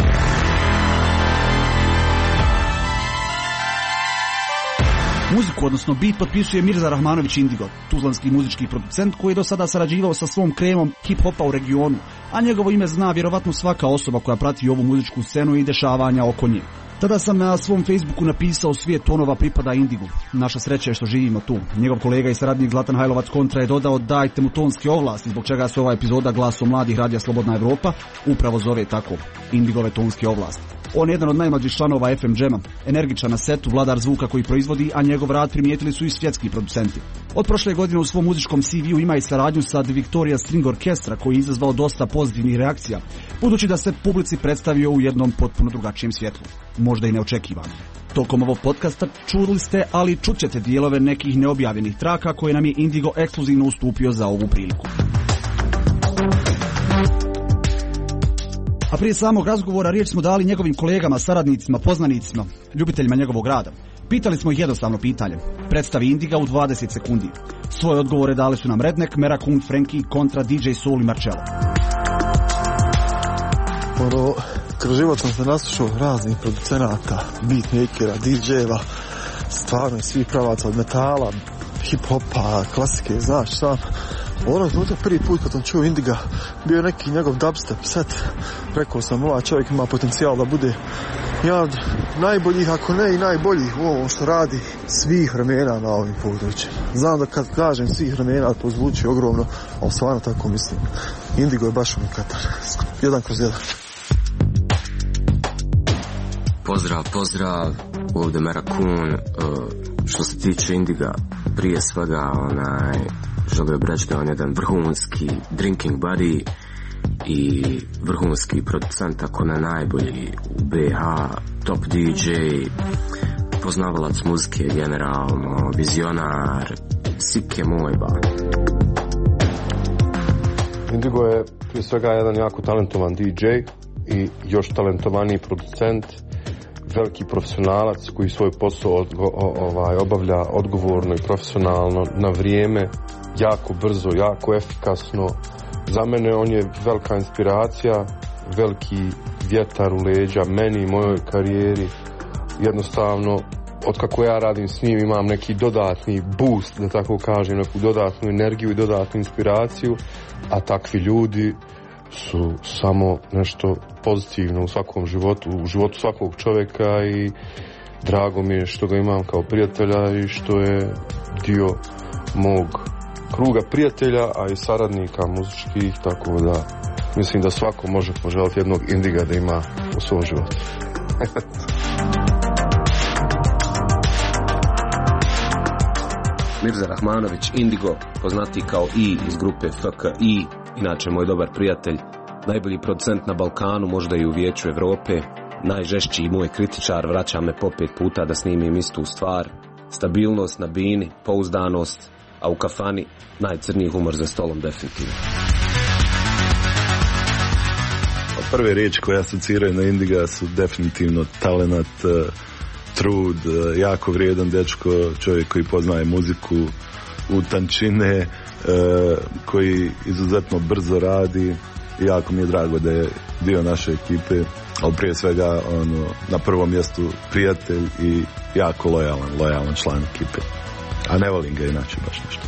Muziku, odnosno beat, potpisuje Mirza Rahmanović Indigo, tuzlanski muzički producent koji je do sada sarađivao sa svom kremom hip-hopa u regionu, a njegovo ime zna vjerovatno svaka osoba koja prati ovu muzičku scenu i dešavanja oko nje. Tada sam na svom Facebooku napisao svijet tonova pripada Indigu. Naša sreća je što živimo tu. Njegov kolega i saradnik Zlatan Hajlovac Kontra je dodao dajte mu tonske ovlasti, zbog čega se ova epizoda Glasom mladih Radija Slobodna Evropa upravo zove tako, Indigove tonske ovlasti. On je jedan od najmlađih članova F M Jama, energičan na setu, vladar zvuka koji proizvodi, a njegov rad primijetili su i svjetski producenti. Od prošle godine u svom muzičkom C V-u ima i saradnju sa The Victoria String Orchestra koji je izazvao dosta pozitivnih reakcija, budući da se publici predstavio u jednom potpuno drugačijem svjetlu, možda i neočekivano. Tokom ovog podcasta čuli ste, ali čućete dijelove nekih neobjavljenih traka koje nam je Indigo ekskluzivno ustupio za ovu priliku. A prije samog razgovora riječ smo dali njegovim kolegama, saradnicima, poznanicima, ljubiteljima njegovog rada. Pitali smo ih jednostavno pitanje. Predstavi Indiga u dvadeset sekundi. Svoje odgovore dali su nam Redneck, Merakun, Frankie, Kontra, D J Soul i Marcello. Ono, kroz život sam se naslušao raznih producenata, beatmakera, D J-eva, stvarno svih pravaca od metala, hip-hopa, klasike, znaš sam. Ono je prvi put kad sam čuo Indiga, bio je neki njegov dubstep set. Rekao sam, ovaj čovjek ima potencijal da bude jedan od najboljih, ako ne i najboljih u ovom što radi svih vremena na ovim područjima. Znam da kad kažem svih vremena to zvuči ogromno, ali stvarno tako mislim. Indigo je baš unikatan. Jedan kroz jedan. Pozdrav, pozdrav, ovdje Merakun. Što se tiče Indiga, prije svega onaj, želio bih reći da on je jedan vrhunski drinking buddy i vrhunski producent, ako ne najbolji u B H, top D J, poznavalac muzike generalno, vizionar, sike moj ba. Indigo je prije svega jedan jako talentovan D J i još talentovaniji producent, veliki profesionalac koji svoj posao odgo, ovaj, obavlja odgovorno i profesionalno, na vrijeme, jako brzo, jako efikasno. Za mene on je velika inspiracija, veliki vjetar u leđa meni i mojoj karijeri. Jednostavno otkako ja radim s njim imam neki dodatni boost, da tako kažem, neku dodatnu energiju i dodatnu inspiraciju, a takvi ljudi su samo nešto pozitivno u svakom životu, u životu svakog čovjeka i drago mi je što ga imam kao prijatelja i što je dio mog kruga prijatelja, a i saradnika muzičkih, tako da mislim da svako može poželiti jednog Indiga da ima u svom životu. Mirza Rahmanović, Indigo, poznati kao I iz grupe F K I, inače moj dobar prijatelj, najbolji producent na Balkanu, možda i u Vijeću Evrope, najžešći moj kritičar, vraća me po pet puta da snimim istu stvar, stabilnost na bini, pouzdanost, a u kafani najcrniji humor za stolom definitivno. Prve riječi koje asociraju na Indiga su definitivno talenat, trud, jako vrijedan dečko, čovjek koji poznaje muziku u tančine, koji izuzetno brzo radi i jako mi je drago da je dio naše ekipe, ali prije svega ono, na prvom mjestu prijatelj i jako lojalan, lojalan član ekipe. A ne volim ga inače baš nešto.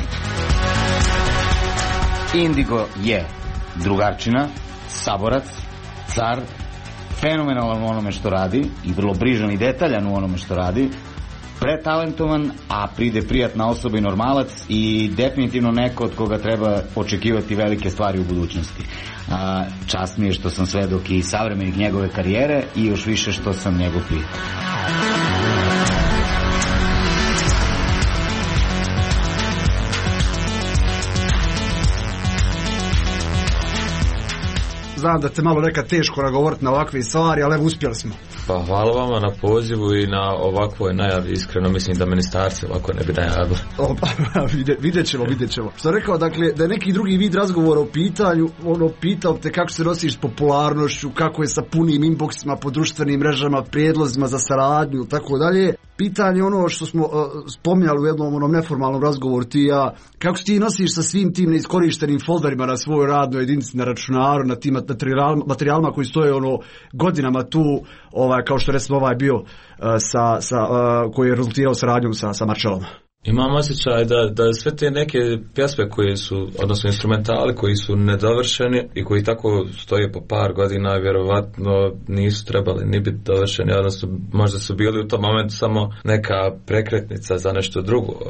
Indigo je drugarčina, saborac, car, fenomenalan u onome što radi i vrlo brižan i detaljan u onome što radi, pretalentovan, a pride prijatna osoba i normalac i definitivno neko od koga treba očekivati velike stvari u budućnosti. A, čast mi je što sam svedok i savremenik njegove karijere i još više što sam njegov prijatelj. Znam da te malo neka teško nagovoriti na ovakve stvari, ali evo uspjeli smo. Pa hvala vama na pozivu i na ovakvoj najavi, iskreno mislim da ministarstvo ovako ne bi najavilo. Vidjet, vidjet ćemo, vidjet ćemo. Što rekao, dakle, da je neki drugi vid razgovora o pitanju, ono, pitao te kako se nosiš s popularnošću, kako je sa punim inboxima po društvenim mrežama, prijedlozima za saradnju, tako dalje. Pitanje ono što smo uh, spominjali u jednom onom neformalnom razgovoru ti i ja, kako se ti nosiš sa svim tim neiskorištenim folderima na svojoj radnoj jedinici, na računaru, na tim materijalima, materijalima koji stoje ono godinama tu, ovaj, kao što recimo ovaj bio uh, sa, sa, uh, koji je rezultirao saradnjom sa, sa Marcelom. Imam osjećaj da, da sve te neke pjesme koje su, odnosno instrumentali koji su nedovršeni i koji tako stoje po par godina, vjerovatno nisu trebali ni biti dovršeni, odnosno možda su bili u tom momentu samo neka prekretnica za nešto drugo. Uh,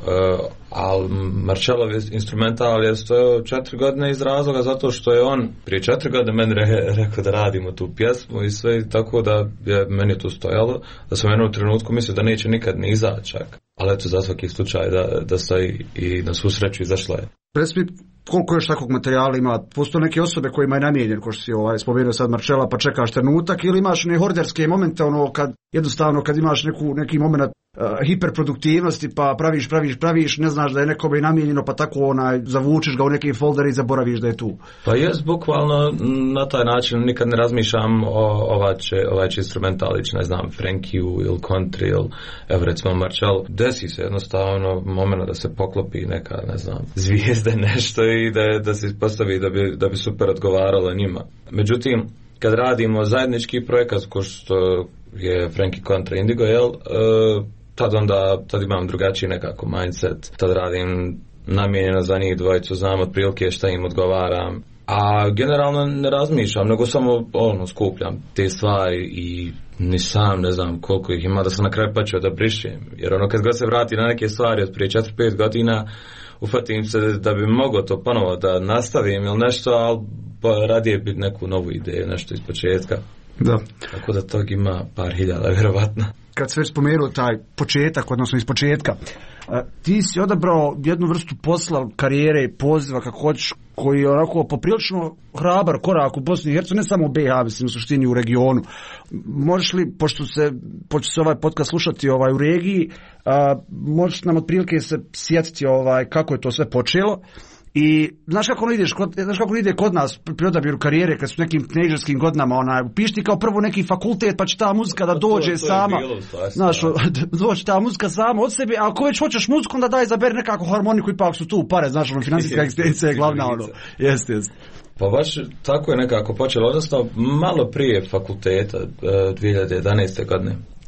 ali Marcelov instrumental je stojao četiri godine iz razloga zato što je on prije četiri godine meni re, rekao da radimo tu pjesmu i sve, tako da je meni to stojalo, da sam u jednom trenutku mislio da neće nikad ni izaći čak. Ali eto, za svaki slučaj da, da stoji i na svu sreću izašla je. Presmi, koliko još takvog materijala ima? Postoje neke osobe kojima je namijenjen, ko što si ovaj, spomenuo sad Marcela, pa čekaš trenutak, ili imaš ne horderske momente, ono, kad, jednostavno kad imaš neku, neki moment uh, hiperproduktivnosti, pa praviš, praviš, praviš, ne znaš da je nekome namijenjeno, pa tako onaj, zavučeš ga u neki folder i zaboraviš da je tu. Pa jes, bukvalno na taj način nikad ne razmišljam o ovaj će, ovaj će instrumentalić, ne znam, Frankiju ili country ili evo recimo Marcel. Desi se jednostavno moment da se poklopi neka, ne znam, zvijezde nešto i da, da se postavi da bi, da bi super odgovaralo njima. Međutim, kad radimo zajednički projekat ko što je Frankie kontra Indigo, jel, uh, tad onda, tad imam drugačiji nekako mindset, tad radim namijenjeno za njih dvojicu, znam otprilike šta im odgovaram, a generalno ne razmišljam, nego samo ono, skupljam te stvari i ni sam ne znam koliko ih ima da sam na kraju počeo da brišem, jer ono kad god se vrati na neke stvari od prije četiri pet godina, ufatim se da bi mogao to ponovo da nastavim ili nešto, ali radije bi neku novu ideju, nešto iz početka. Da. Tako da tog ima par hiljada, vjerovatno. Kad se već spomenuo taj početak, odnosno iz početka, ti si odabrao jednu vrstu posla, karijere, poziva, kako hoćeš, koji je onako poprilično hrabar korak u Bosni i Hercegovini, ne samo u B iH, mislim u suštini u regionu. Možeš li, pošto se, pošto se ovaj podcast slušati ovaj, u regiji, a, možeš nam otprilike se sjetiti ovaj, kako je to sve počelo. I znaš kako ono ideš, kod, znaš kako ide kod nas pri odabiru karijere kad su nekim teenagerskim godinama, onaj, upišti kao prvo neki fakultet pa će ta muzika da dođe to, to sama, bilo, znaš, doći ta muzika sama od sebe, a ako već hoćeš muziku onda daj izaberi nekako harmoniku, ipak su tu pare, znaš, ono, financijska egzistencija je glavna, ono, jeste, jeste. Pa baš tako je nekako počelo, odnosno malo prije fakulteta, dvije hiljade jedanaeste godine.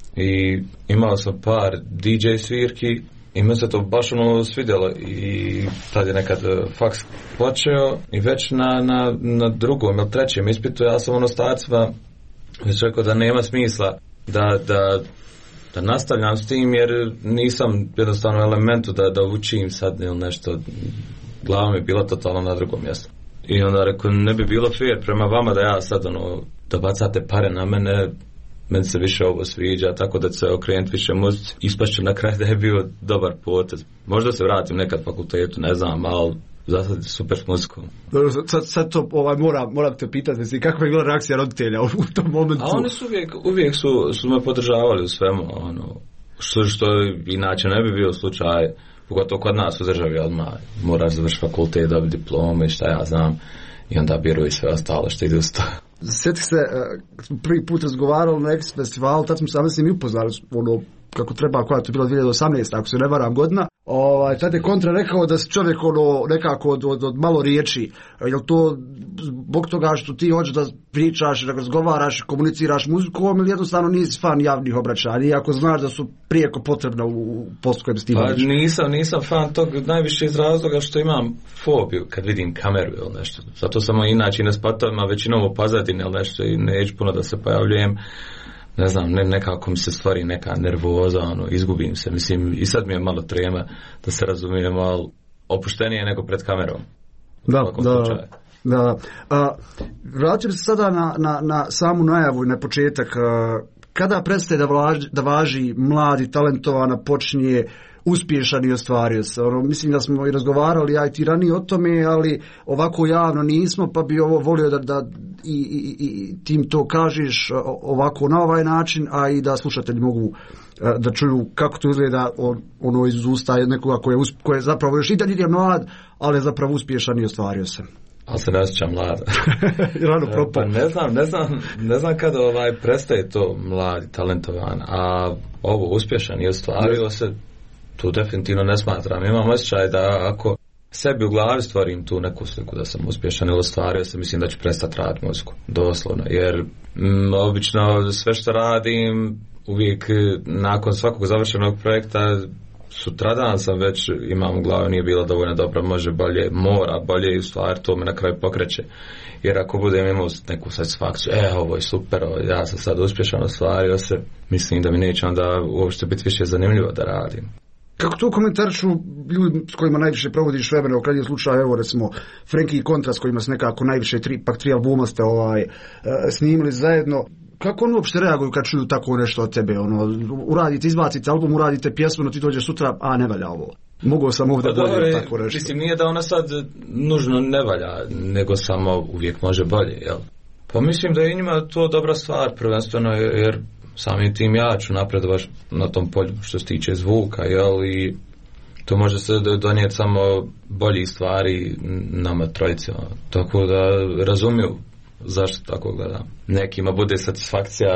i imao sam par D J svirki i mi se to baš ono svidjelo i tad je nekad faks počeo i već na, na, na drugom ili trećem ispitu ja sam ono starcima već rekao da nema smisla da, da, da nastavljam s tim jer nisam jednostavno elementu da, da učim sad ili nešto, glava mi je bila totalno na drugom mjestu. I onda rekao, ne bi bilo fair prema vama da ja sad ono, da bacate pare na mene, meni se više ovo sviđa, tako da se okrenuti više muzici. Ispašću na kraju da je bio dobar potez. Možda se vratim nekad fakultetu, ne znam, ali za sad je super s muzikom. Sad, sad to ovaj, moram, moram te pitati, znači, kakva je bila reakcija roditelja u tom momentu? A oni su uvijek, uvijek su, su me podržavali u svemu, ono, što, što inače ne bi bio slučaj, pogotovo kod nas u državi odmah moraš završiti fakultet, dobiti diplome i šta ja znam, i onda biru i sve ostalo što ide uz to. Sjeti se, prvi put razgovarali na X festivalu, tad smo se mislim i upoznali, ono, kako treba, koja to je bila dvije tisuće osamnaesta ako se ne varam godina. Ovaj, tad je Kontra rekao da se čovjek ono, nekako od, od, od malo riječi, jel to zbog toga što ti hoćeš da pričaš, da razgovaraš, komuniciraš muzikom ili jednostavno nisi fan javnih obraćanja, iako znaš da su prijeko potrebna u poslu kojem ti pa, nisam, nisam fan tog najviše iz razloga što imam fobiju kad vidim kameru ili nešto. Zato sam inače na spatovima većinom u pozadini ili nešto i neću puno da se pojavljujem. Ne znam, ne, nekako mi se stvari neka nervoza, ono, izgubim se, mislim, i sad mi je malo trema, da se razumijemo, ali opuštenije nego pred kamerom. Da, da, da. A, vraćam se sada na, na, na samu najavu i na početak. A, kada prestaje da, vlaži, da važi mladi, talentovana, počinje uspješan i ostvario se. Ono, mislim da smo i razgovarali ja i ti ranije o tome, ali ovako javno nismo, pa bi ovo volio da, da i, i, i tim to kažeš ovako na ovaj način, a i da slušatelji mogu da čuju kako to izgleda ono iz usta nekoga koje, koje je zapravo još i dalje je mlad, ali je zapravo uspješan i ostvario se. Ali se ne osjećam mlada. Rano propao. Pa ne znam, ne znam, ne znam kada ovaj prestaje to mladi, talentovan, a ovo uspješan i ostvario se, tu definitivno ne smatram. Imam osjećaj da ako sebi u glavi stvorim tu neku sliku da sam uspješan ili ostvario se, mislim da ću prestati raditi muziku. Doslovno. Jer m, obično sve što radim, uvijek nakon svakog završenog projekta, sutradan sam već imam u glavi nije bilo dovoljno dobro, može bolje, mora bolje i u stvari to me na kraju pokreće. Jer ako budem imao neku satisfakciju, e, ovo je super, ovo, ja sam sad uspješan, ostvario se, mislim da mi neće onda uopšte biti više zanimljivo da radim. Kako to komentarišu ljudi s kojima najviše provodiš vremena, u krajnjem slučaju, evo recimo Frankie i Kontra s kojima se nekako najviše tri, pak tri albuma ste ovaj, snimili zajedno, kako oni uopšte reaguju kad čuju tako nešto od tebe, ono, uradite, izbacite album, uradite pjesmu, no ti dođeš sutra, a ne valja ovo. Mogao sam ovdje pa bolje tako nešto. Mislim, nije da ona sad nužno ne valja, nego samo uvijek može bolje, jel? Pa mislim da je njima to dobra stvar, prvenstveno, jer samim tim ja ću napredovati na tom polju što se tiče zvuka, jel, i to može se donijeti samo bolji stvari nama trojicima, tako da razumiju zašto tako gledam. Nekima bude satisfakcija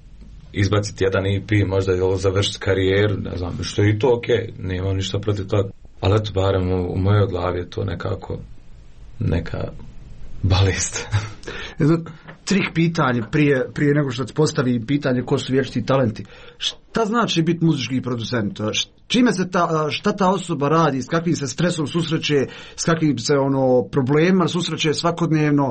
izbaciti jedan E P, možda je završiti karijeru, ne znam, što je i to okej, okay, nema ništa protiv toga, ali eto, barem u, u mojoj glavi je to nekako neka balist. Jedno trik pitanje prije, prije nego što ti postavi pitanje ko su vječiti talenti. Šta znači biti muzički producent? Čime se ta, šta ta osoba radi, s kakvim se stresom susreće, s kakvim se ono problema susreće svakodnevno?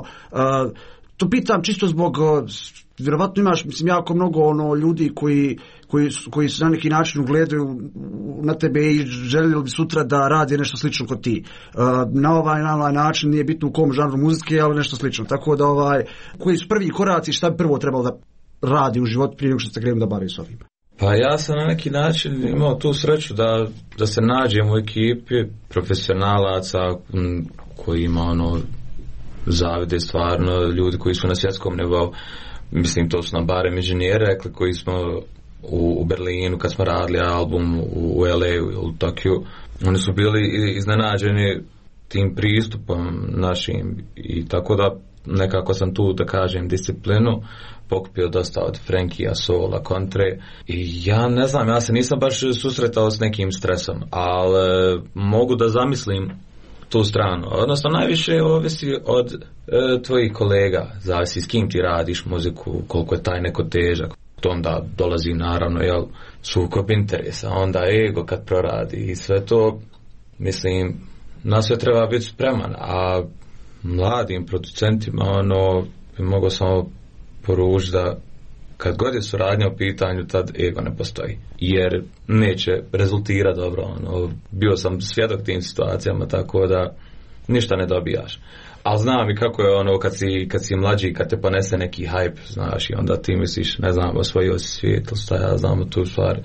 To pitam čisto zbog, vjerovatno imaš, mislim, jako mnogo ono ljudi koji, koji, koji se na neki način ugledaju na tebe i željeli bi sutra da radi nešto slično kod ti. Na ovaj, na ovaj način, nije bitno u kom žanru muzike, ali nešto slično. Tako da, ovaj, koji su prvi koraci, šta bi prvo trebalo da radi u životu prije nego što se krenu da bavi s ovim? Pa ja sam na neki način imao tu sreću da, da se nađem u ekipi profesionalaca koji ima ono zavide stvarno, ljudi koji su na svjetskom nivou, mislim to su nam barem inženjeri rekli koji smo u, u Berlinu kad smo radili album u, u L A u Tokiju, oni su bili iznenađeni tim pristupom našim i tako da nekako sam tu da kažem disciplinu pokupio dosta od Frankija, Sola, Kontre i ja ne znam, ja se nisam baš susretao s nekim stresom, ali mogu da zamislim tu stranu. Odnosno, najviše ovisi od e, tvojih kolega, zavisi s kim ti radiš muziku, koliko je taj neko težak. To onda dolazi naravno jel, sukob interesa, onda ego kad proradi i sve to, mislim, na sve treba biti spreman, a mladim producentima ono bi mogo samo poručiti da kad god je suradnja u pitanju, tad ego ne postoji, jer neće rezultirati dobro. Ono, bio sam svjedok tim situacijama, tako da ništa ne dobijaš. Ali znam i kako je ono kad si, kad si mlađi, kad te ponese neki hype, znaš, i onda ti misliš, ne znam, osvojio si svijet, ili šta ja znam tu stvar.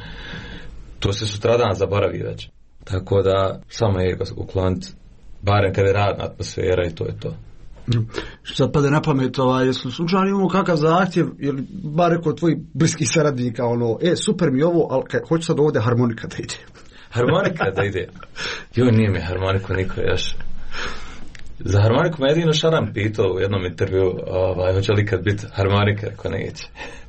To se sutradan zaboravi već. Tako da, samo ego ukloniti, barem kad je radna atmosfera i to je to. Što sad pade na pamet, ovaj, jesu slučajno imamo kakav zahtjev, ili bar rekao tvojih bliskih saradnika, ono, e, super mi ovo, ali kaj, hoću sad ovdje harmonika da ide. Harmonika da ide? Joj, nije mi harmoniku niko još. Za harmoniku me jedino Šaran pitao u jednom intervju, ovaj, hoće li kad biti harmonika, ako neće.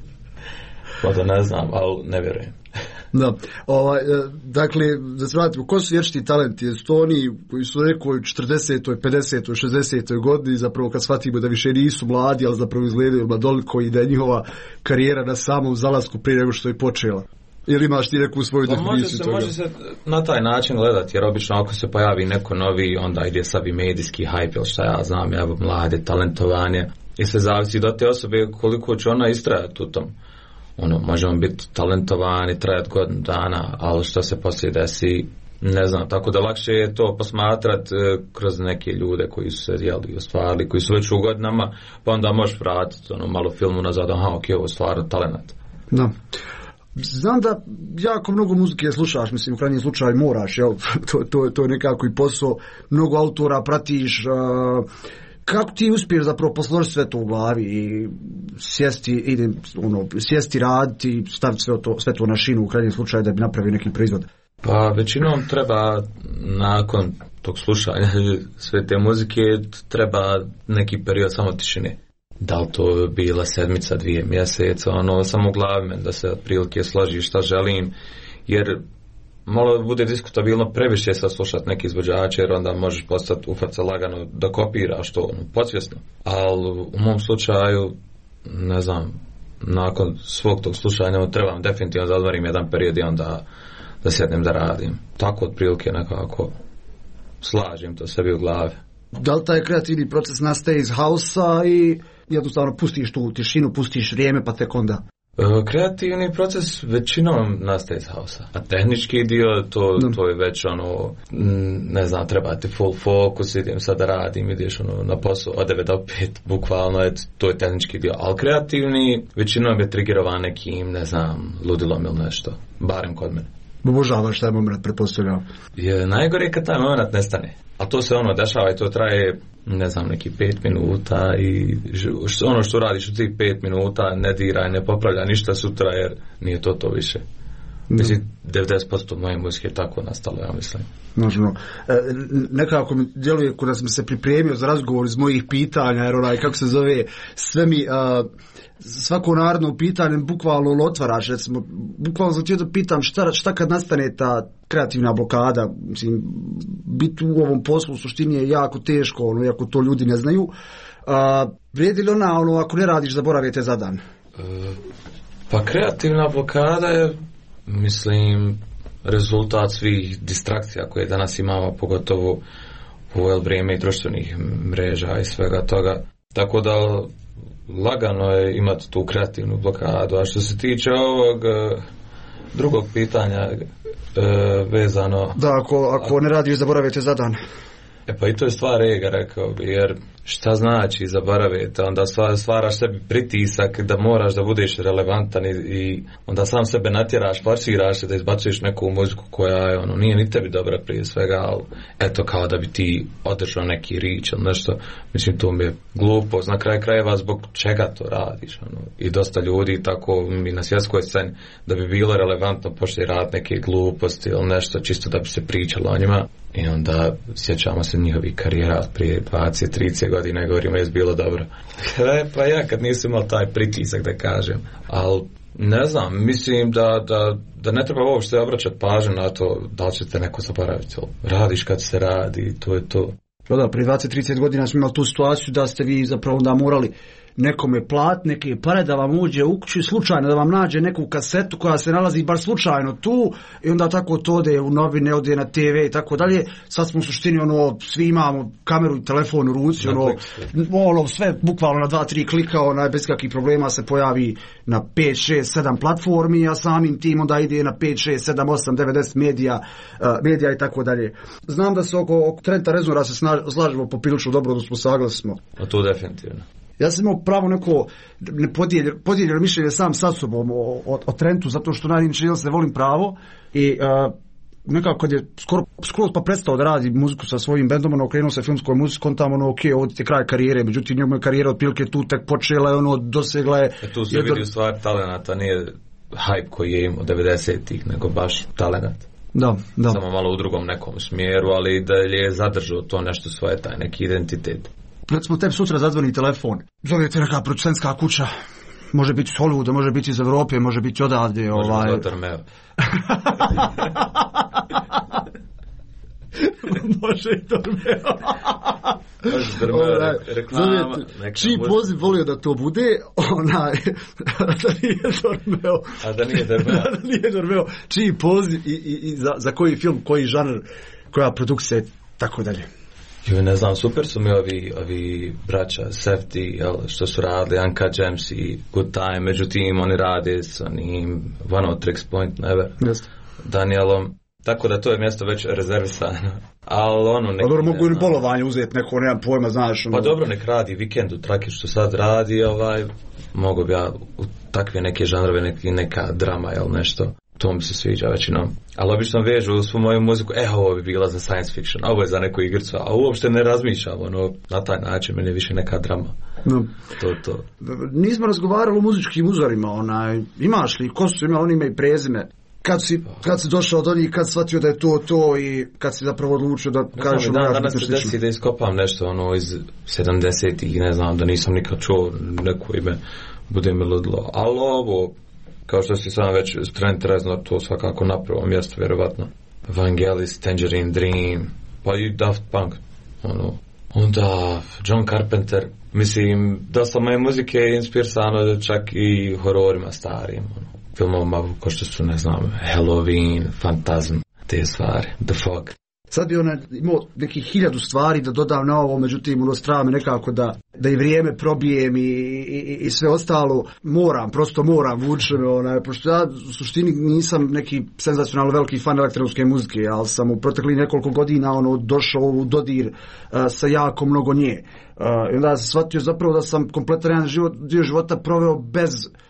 Možda ne znam, ali ne vjerujem. Da, ovaj, dakle, da se vratimo, ko su vječiti talenti? Jesu to oni koji su rekli četrdesetoj, pedesetoj, šezdesetoj godini, zapravo kad shvatimo da više nisu mladi, ali zapravo izgledaju mladoliko i da je njihova karijera na samom zalasku prije nego što je počela? Ili imaš ti neku svoju pa definiciju može se, toga? može se na taj način gledati, jer obično ako se pojavi neko novi, onda ide sad i medijski hype, ili šta ja znam, ja mlade, talentovanje, i se zavisi do te osobe koliko će ona istrajati u tom. Ono, možemo biti talentovani, trajati godinu dana, ali što se poslije desi, ne znam, tako da lakše je to posmatrati e, kroz neke ljude koji su se jeli ostvarili, koji su već u godinama, pa onda možeš vratiti ono, malo filmu nazad, aha, ok, ovo je stvarno talent. Da. Znam da jako mnogo muzike slušaš, mislim u krajnjem slučaju moraš, jel? to, to, to je nekako i posao, mnogo autora pratiš, uh, kako ti uspiješ zapravo posložiti sve to u glavi i sjesti, ide, ono, sjesti raditi, staviti sve to, sve to na šinu u krajnjem slučaju da bi napravio neki proizvod? Pa većinom treba nakon tog slušanja sve te muzike treba neki period samo tišine. Da li to bila sedmica, dvije mjeseca, ono samo u glavi men da se otprilike složi šta želim, jer malo bude diskutabilno previše sad slušati neki izvođače, jer onda možeš postati ufat se lagano da kopiraš to ono, podsvjesno. Ali u mom slučaju, ne znam, nakon svog tog slušanja trebam definitivno da odmorim jedan period i onda da sjednem da radim. Tako otprilike nekako slažem to sebi u glavi. Da li taj kreativni proces nastaje iz hausa i jednostavno pustiš tu tišinu, pustiš vrijeme pa tek onda? Kreativni proces većinom nastaje iz hausa, a tehnički dio to, to je već ono, ne znam, treba ti full focus, idem sad da radim, ideš ono na posao od devet do pet, bukvalno je, to je tehnički dio, ali kreativni većinom je trigerovan nekim, ne znam, ludilom ili nešto, barem kod mene. Obožavaš taj moment, pretpostavljam. Je najgore kad taj moment nestane. A to se ono dešava i to traje, ne znam, neki pet minuta i ono što radiš u tih pet minuta ne diraj, ne popravlja ništa sutra jer nije to to više. Mislim, devedeset posto moje muzike je tako nastalo, ja mislim. Možno. E, nekako mi djeluje kada sam se pripremio za razgovor iz mojih pitanja, jer onaj, kako se zove, sve mi, a, svako narodno pitanje bukvalno otvaraš, recimo, bukvalno sam htio da pitam šta, šta kad nastane ta kreativna blokada, mislim, biti u ovom poslu u suštini je jako teško, ono, iako to ljudi ne znaju. A, vrijedi li ona, ono, ako ne radiš, zaboravite za dan? E, pa kreativna blokada je, mislim, rezultat svih distrakcija koje danas imamo, pogotovo u ovo vrijeme i društvenih mreža i svega toga. Tako da lagano je imati tu kreativnu blokadu. A što se tiče ovog drugog pitanja e, vezano... Da, ako, ako ne radiš, zaboravite za dan. E pa i to je stvar ega, rekao bi, jer šta znači zaboraviti, onda stvaraš sebi pritisak da moraš da budeš relevantan i, i onda sam sebe natjeraš, forsiraš se da izbacuješ neku muziku koja je, ono, nije ni tebi dobra prije svega, ali eto kao da bi ti održao neki rič ili nešto, mislim to mi je glupost, na kraj krajeva zbog čega to radiš, ono, i dosta ljudi tako mi na svjetskoj sceni da bi bilo relevantno početi raditi neke gluposti ili nešto čisto da bi se pričalo o njima. I onda sjećamo se njihovih karijera prije dvadeset trideset godina i govorimo je bilo dobro. E, pa ja kad nisam imao taj pritisak da kažem, ali ne znam, mislim da, da, da ne treba uopšte obraćati pažnju na to da li ćete neko zaboraviti. Radiš kad se radi, to je to. Da, prije dvadeset trideset godina smo imali tu situaciju da ste vi zapravo da morali nekome plat neke pare da vam uđe u kuću, slučajno da vam nađe neku kasetu koja se nalazi baš slučajno tu i onda tako to ode u novine, ode na te ve i tako dalje. Sad smo u suštini ono, svi imamo kameru i telefon u ruci, ono, ono sve bukvalno na dva, tri klika, onaj, bez kakvih problema se pojavi na pet, šest, sedam platformi, a samim tim onda ide na pet, šest, sedam, osam, devet, deset medija, uh, medija i tako dalje. Znam da se oko, oko Trenta Reznora se slažemo poprilično dobro, da smo saglasni. A to definitivno. Ja sam imao pravo neko podijeljeno, podijeljeno mišljenje sam sa sobom o, o, o Trentu, zato što najniče se volim pravo i uh, nekako kad je skoro, skoro pa prestao da radi muziku sa svojim bendom, ono, okrenuo se filmskoj muzici, on tamo, ono, ok, ovo ti je kraj karijere, međutim njemu je karijera otprilike tu tek počela i ono, dosegla je... E tu se jedno... vidi u stvari talenata, nije hype koji je imao devedesetih, nego baš talenat. Da, da. Samo malo u drugom nekom smjeru, ali da je zadržao to nešto svoje, taj neki identitet. Recimo, tebi sutra zadzvoni telefon, zove te neka producentska kuća, može biti iz Hollywooda, može biti iz Evrope, može biti odavde. Može ovaj... biti od Armeo. Može i Dormeo. Može Dormeo reklama. Čiji poziv volio da to bude, onaj, da nije Dormeo. A da nije Dormeo. Da nije Dormeo. Čiji poziv i, i, i za, za koji film, koji žanr, koja produkcija i tako dalje. Jo, ne znam, super su mi ovi, ovi braća Safety, jel, što su radili, Anka James i Good Time, međutim oni rade s onim One of Tricks Point Never, yes. Danielom, tako da to je mjesto već rezervisano. Ali ono neki... Pa dobro, mogu i bolovanje uzeti neko, nemam pojma, znaš. Ono... Pa dobro, nek radi Vikend u Traki što sad radi, ovaj, mogu bi ja u takve neke žanrove, neki, neka drama, jel, nešto. To mi se sviđa većinom. Ali obično vežu svu moju muziku, e, ovo bi bila za science fiction, ovo je za neku igricu, a uopšte ne razmišljam, ono, na taj način, meni je više neka drama. No. To, to. Nismo razgovarali o muzičkim uzorima, onaj, imaš li, ko su ima, on ima i prezime. Kad si, kad si došao do njih, kad si shvatio da je to to i kad si zapravo odlučio da kažeš... Ne znam, danas se desi da iskopam nešto, ono, iz sedamdesetih, ne znam, da nisam nikad čuo neko ime, bude mi ludilo, ali ovo... Kao što si sam već Trent Reznor, to svakako na prvom mjestu, vjerovatno. Vangelis, Tangerine Dream, pa i Daft Punk. Ono. Onda John Carpenter. Mislim, dosta moje muzike je inspirisano čak i hororima starim. Ono. Filmovima ko što su, ne znam, Halloween, Phantasm, te stvari, The Fog. Sad bi ona imao nekih hiljadu stvari da dodam na ovo, međutim ono strava me nekako da, da i vrijeme probijem i, i, i sve ostalo. Moram, prosto moram, vuče me, onaj, pošto ja u suštini nisam neki senzacionalno veliki fan elektronske muzike, ali sam u proteklih nekoliko godina ono, došao u dodir uh, sa jako mnogo nje. Uh, I onda sam shvatio zapravo da sam kompletan jedan život, dio života proveo bez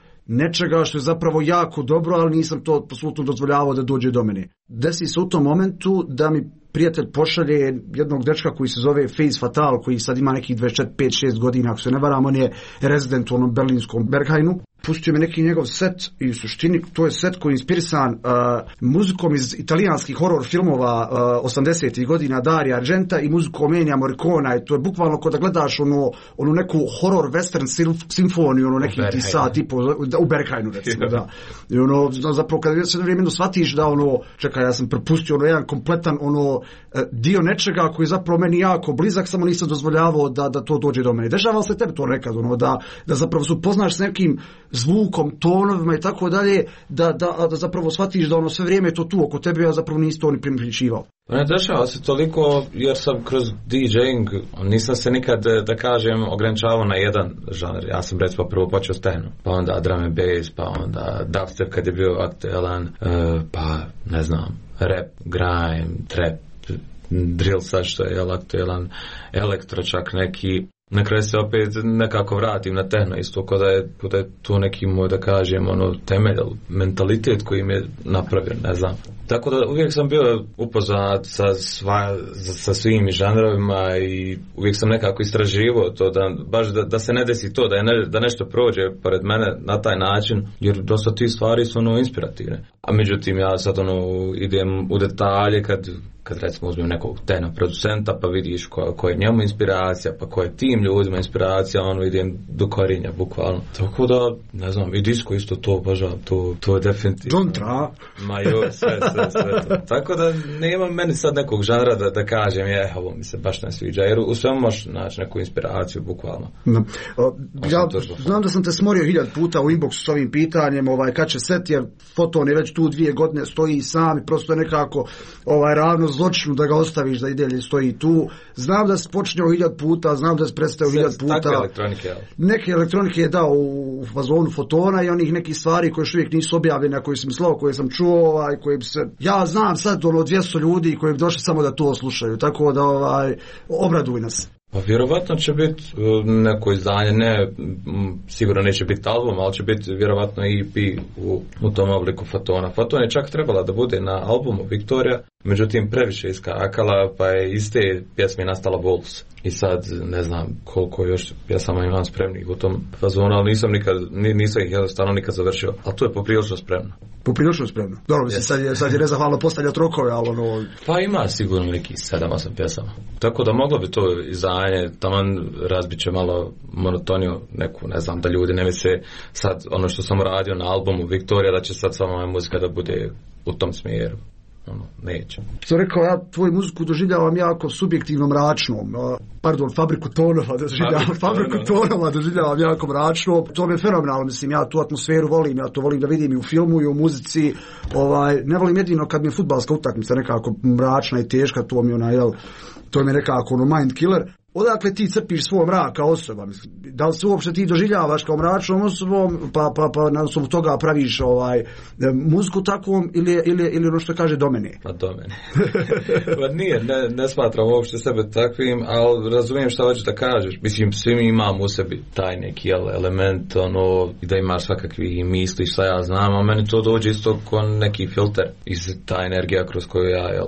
nečega što je zapravo jako dobro, ali nisam to apsolutno dozvoljavao da dođe do mene. Desi se u tom momentu da mi prijatelj pošalje jednog dečka koji se zove Face Fatal, koji sad ima nekih dvadeset četiri, pet, šest godina, ako se ne varam, on je rezident u onom berlinskom Berghainu. Pustio mi neki njegov set i u suštini to je set koji je inspirisan uh, muzikom iz italijanskih horror filmova uh, osamdesetih godina Dario Argenta i muzikom Ennija Morricona, i to je bukvalno kao da gledaš ono, onu neku horror western simfoniju, ono neki ti sat tipo u Berghainu recimo, da. I ono, zapravo kada se vrijeme shvatiš da ono, čekaj, ja sam propustio ono jedan kompletan ono dio nečega koji je zapravo meni jako blizak, samo nisam dozvoljavao da, da to dođe do mene. Dešava se tebi to nekad, ono, da, da zapravo se upoznaš s nekim zvukom, tonovima i tako dalje, da, da, da zapravo shvatiš da ono sve vrijeme je to tu oko tebe, a zapravo nisi to ni primjećivao. Ne dešava se toliko jer sam kroz DJing, nisam se nikad, da kažem, ograničavao na jedan žanr. Ja sam recimo prvo počeo s techno, pa onda drum and bass, pa onda dubstep kad je bio aktualan, pa ne znam, rap, grime, trap, drill sad što je aktualan, elektro čak neki. Na kraju se opet nekako vratim na techno isto, kao da je, da je to neki moj, da kažem, ono, temelj, mentalitet koji mi je napravio, ne znam. Tako da uvijek sam bio upoznat sa, sva, sa svim žanrovima i uvijek sam nekako istraživao to, da, baš da, da se ne desi to, da, je ne, da nešto prođe pored mene na taj način, jer dosta ti stvari su ono inspirativne. A međutim ja sad ono idem u detalje kad kad recimo uzmem nekog tena producenta pa vidiš ko, ko je njemu inspiracija, pa ko je tim ljudima inspiracija, ono idem do korinja bukvalno. Tako da, ne znam, i disco isto to obožavam, to, to je definitivno. Dontra. Ma jo, sve, sve, sve to. Tako da nema meni sad nekog žanra da, da kažem, je, ovo mi se baš ne sviđa, jer u svemu možeš naći neku inspiraciju bukvalno. No. O, ja znam da sam te smorio hiljad puta u inboxu s ovim pitanjem, ovaj, kad će set, jer Foton je već tu dvije godine, stoji sam i prosto je nekako ovaj, ravno zločinu da ga ostaviš da i dalje stoji tu. Znam da si počinjao hiljad puta, znam da si predstavio hiljad puta. Takve elektronike, jel? Neke elektronike je dao u fazonu Fotona i onih nekih stvari koje još uvijek nisu objavljene, koje sam slao, koje sam čuo, ovaj, koje bi se... Ja znam sad ono dvjesto ljudi koji bi došli samo da to slušaju, tako da ovaj, obraduj nas. Pa vjerovatno će biti neko izdanje, ne, sigurno neće biti album, ali će biti vjerovatno E P u, u tom obliku Fotona. Foton je čak trebala da bude na albumu Victoria, međutim previše iskakala, pa je iz te pjesme nastala Wolves. I sad ne znam koliko još pjesama imam spremnih u tom fazonu, ali nisam nikad, nisam ih jednostavno nikad završio, ali to je poprilično spremno. Poprilično spremno. Dobro, yes. sad je, sad je nezahvalno postavlja trokove, ali ono... Pa ima sigurno nekih sedam osam pjesama. Tako da moglo bi to izdanje, taman razbit će malo monotoniju neku, ne znam, da ljudi ne misle sad ono što sam radio na albumu Victoria, da će sad sama moja muzika da bude u tom smjeru. Ono, neće. Što rekao, ja tvoju muziku doživljavam jako subjektivno mračnom. Pardon, fabriku tonova doživljavam, fabriku tonova doživljavam jako mračno. To mi je fenomenalno, mislim, ja tu atmosferu volim, ja to volim da vidim i u filmu i u muzici. Ovaj, ne volim jedino kad mi je fudbalska utakmica nekako mračna i teška, to mi je ona, jel, to mi je nekako ono mind killer. Odakle ti crpiš svoj mrak kao osoba? Mislim, da li se uopšte ti doživljavaš kao mračnom osobom, pa, pa, pa na osnovu toga praviš ovaj, muziku takvom ili, ili, ili ono što kaže do mene? Pa do mene. Pa nije, ne, ne smatram uopšte sebe takvim, ali razumijem šta hoćeš da kažeš. Mislim, svi mi imamo u sebi taj neki element, ono, da imaš svakakvi misli, šta ja znam, a meni to dođe isto kao neki filter iz ta energija kroz koju ja, jel,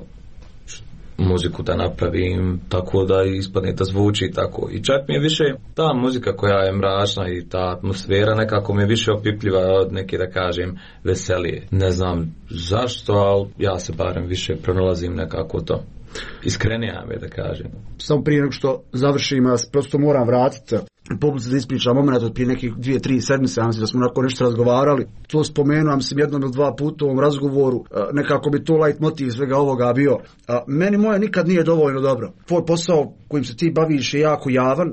muziku da napravim tako da ispadne da zvuči tako. I čak mi je više ta muzika koja je mračna i ta atmosfera nekako mi je više opipljiva od neke, da kažem, veselije. Ne znam zašto, ali ja se barem više pronalazim nekako to. Iskrenija me, da kažem. Samo prije nego što završim, ja prosto moram vratiti publici da ispričam moment od prije nekih dvije, tri sedmice, ja mislim da smo nakon nešto razgovarali. To spomenuo sam jednom ili dva puta u ovom razgovoru, nekako bi to light motiv svega ovoga bio. Meni moje nikad nije dovoljno dobro. Tvoj posao kojim se ti baviš je jako javan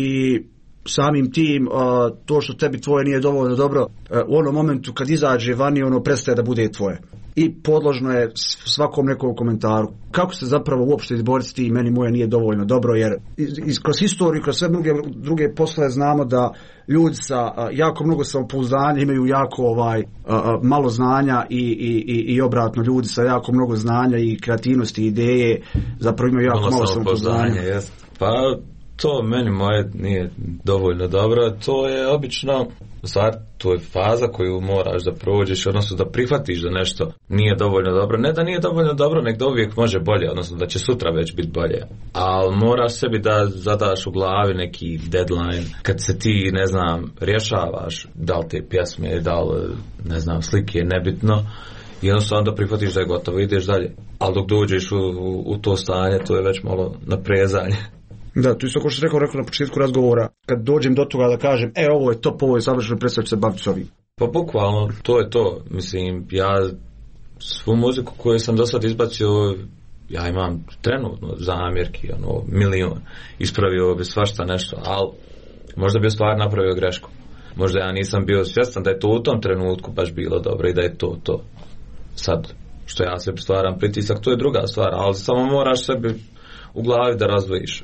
i samim tim to što tebi tvoje nije dovoljno dobro, u onom momentu kad izađe vani, ono prestaje da bude tvoje. I podložno je svakom nekom komentaru. Kako se zapravo uopšte izboriti ti, meni moje nije dovoljno dobro, jer iz, kroz historiju, kroz sve druge, druge poslove znamo da ljudi sa a, jako mnogo samopouzdanja imaju jako ovaj, a, a, malo znanja i, i, i, i obratno, ljudi sa jako mnogo znanja i kreativnosti i ideje zapravo imaju jako malo, malo samopouzdanja. Jest. Pa to meni moje nije dovoljno dobro, to je obično stvar, to je faza koju moraš da prođeš, odnosno da prihvatiš da nešto nije dovoljno dobro, ne da nije dovoljno dobro, nek da uvijek može bolje, odnosno da će sutra već biti bolje, ali moraš sebi da zadaš u glavi neki deadline, kad se ti, ne znam, rješavaš da li te pjesme, da li, ne znam, slike, nebitno, jednostavno da prihvatiš da je gotovo, ideš dalje, ali dok dođeš u, u, u to stanje, to je već malo naprezanje. Da, tu isto kao što rekao, rekao na početku razgovora, kad dođem do toga da kažem, e, ovo je top, ovo je savršeno, predstavljam se baviti s ovim. Pa bukvalno, to je to. Mislim, ja svu muziku koju sam do sad izbacio, ja imam trenutno zamjerki, ono, milion. Ispravio bi svašta nešto, ali možda bi stvar napravio grešku. Možda ja nisam bio svjestan da je to u tom trenutku baš bilo dobro i da je to to. Sad, što ja sebi stvaram pritisak, to je druga stvar, ali samo moraš sebi u glavi da razdvojiš.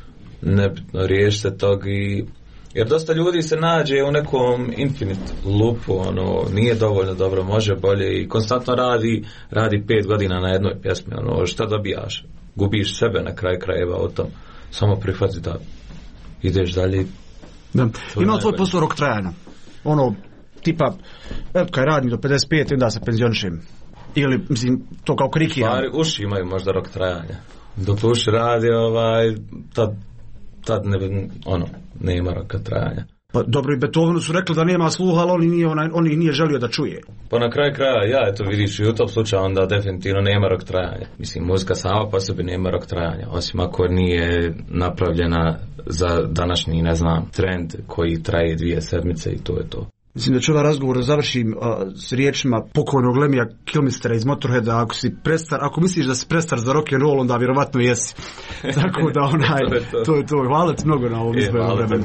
Nebitno, riješi se tog i... Jer dosta ljudi se nađe u nekom infinite loopu, ono, nije dovoljno dobro, može bolje i konstantno radi, radi pet godina na jednoj pjesmi, ono, šta dobijaš? Gubiš sebe na kraj krajeva o tom. Samo prihvati da ideš dalje. Da. Ima tvoj posao rok trajanja? Ono, tipa, evo kaj radim do pedeset pet, onda se penzionišem. Ili, mislim, to kao kriki. Stvari, uši imaju možda rok trajanja. Dok uši radi, ovaj, tad tad ne, ono, nema roka trajanja. Pa dobro, i Beethovenu su rekli da nema sluha, ali on ih nije, on ih nije želio da čuje. Pa na kraju kraja, ja eto vidiš i u tom slučaju onda definitivno nema rok trajanja. Mislim, muzika sama po sebi nema rok trajanja, osim ako nije napravljena za današnji, ne znam, trend koji traje dvije sedmice i to je to. Mislim da ću ovaj razgovor završim uh, s riječima pokojnog Lemija Kilmistera iz Motorheada, ako si prestar, ako misliš da si prestar za rock and roll, onda vjerovatno jesi. Tako da onaj, to, je to. to je to. Hvala ti mnogo na ovom izboru vremenu.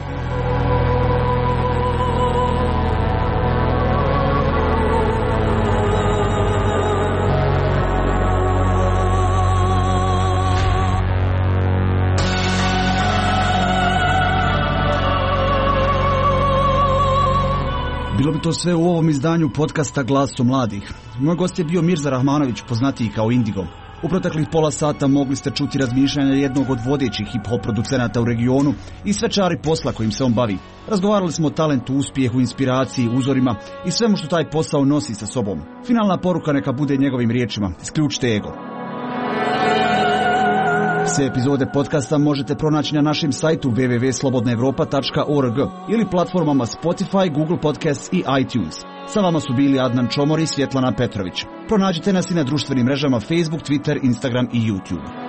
Bilo bi to sve u ovom izdanju podcasta Glasom mladih. Moj gost je bio Mirza Rahmanović, poznatiji kao Indigo. U proteklih pola sata mogli ste čuti razmišljanja jednog od vodećih hip-hop producenata u regionu i sve čari posla kojim se on bavi. Razgovarali smo o talentu, uspjehu, inspiraciji, uzorima i svemu što taj posao nosi sa sobom. Finalna poruka neka bude njegovim riječima: isključite ego. Sve epizode podcasta možete pronaći na našem sajtu w w w tačka slobodna europa tačka org ili platformama Spotify, Google Podcasts i iTunes. Sa vama su bili Adnan Čomor i Svjetlana Petrović. Pronađite nas i na društvenim mrežama Facebook, Twitter, Instagram i YouTube.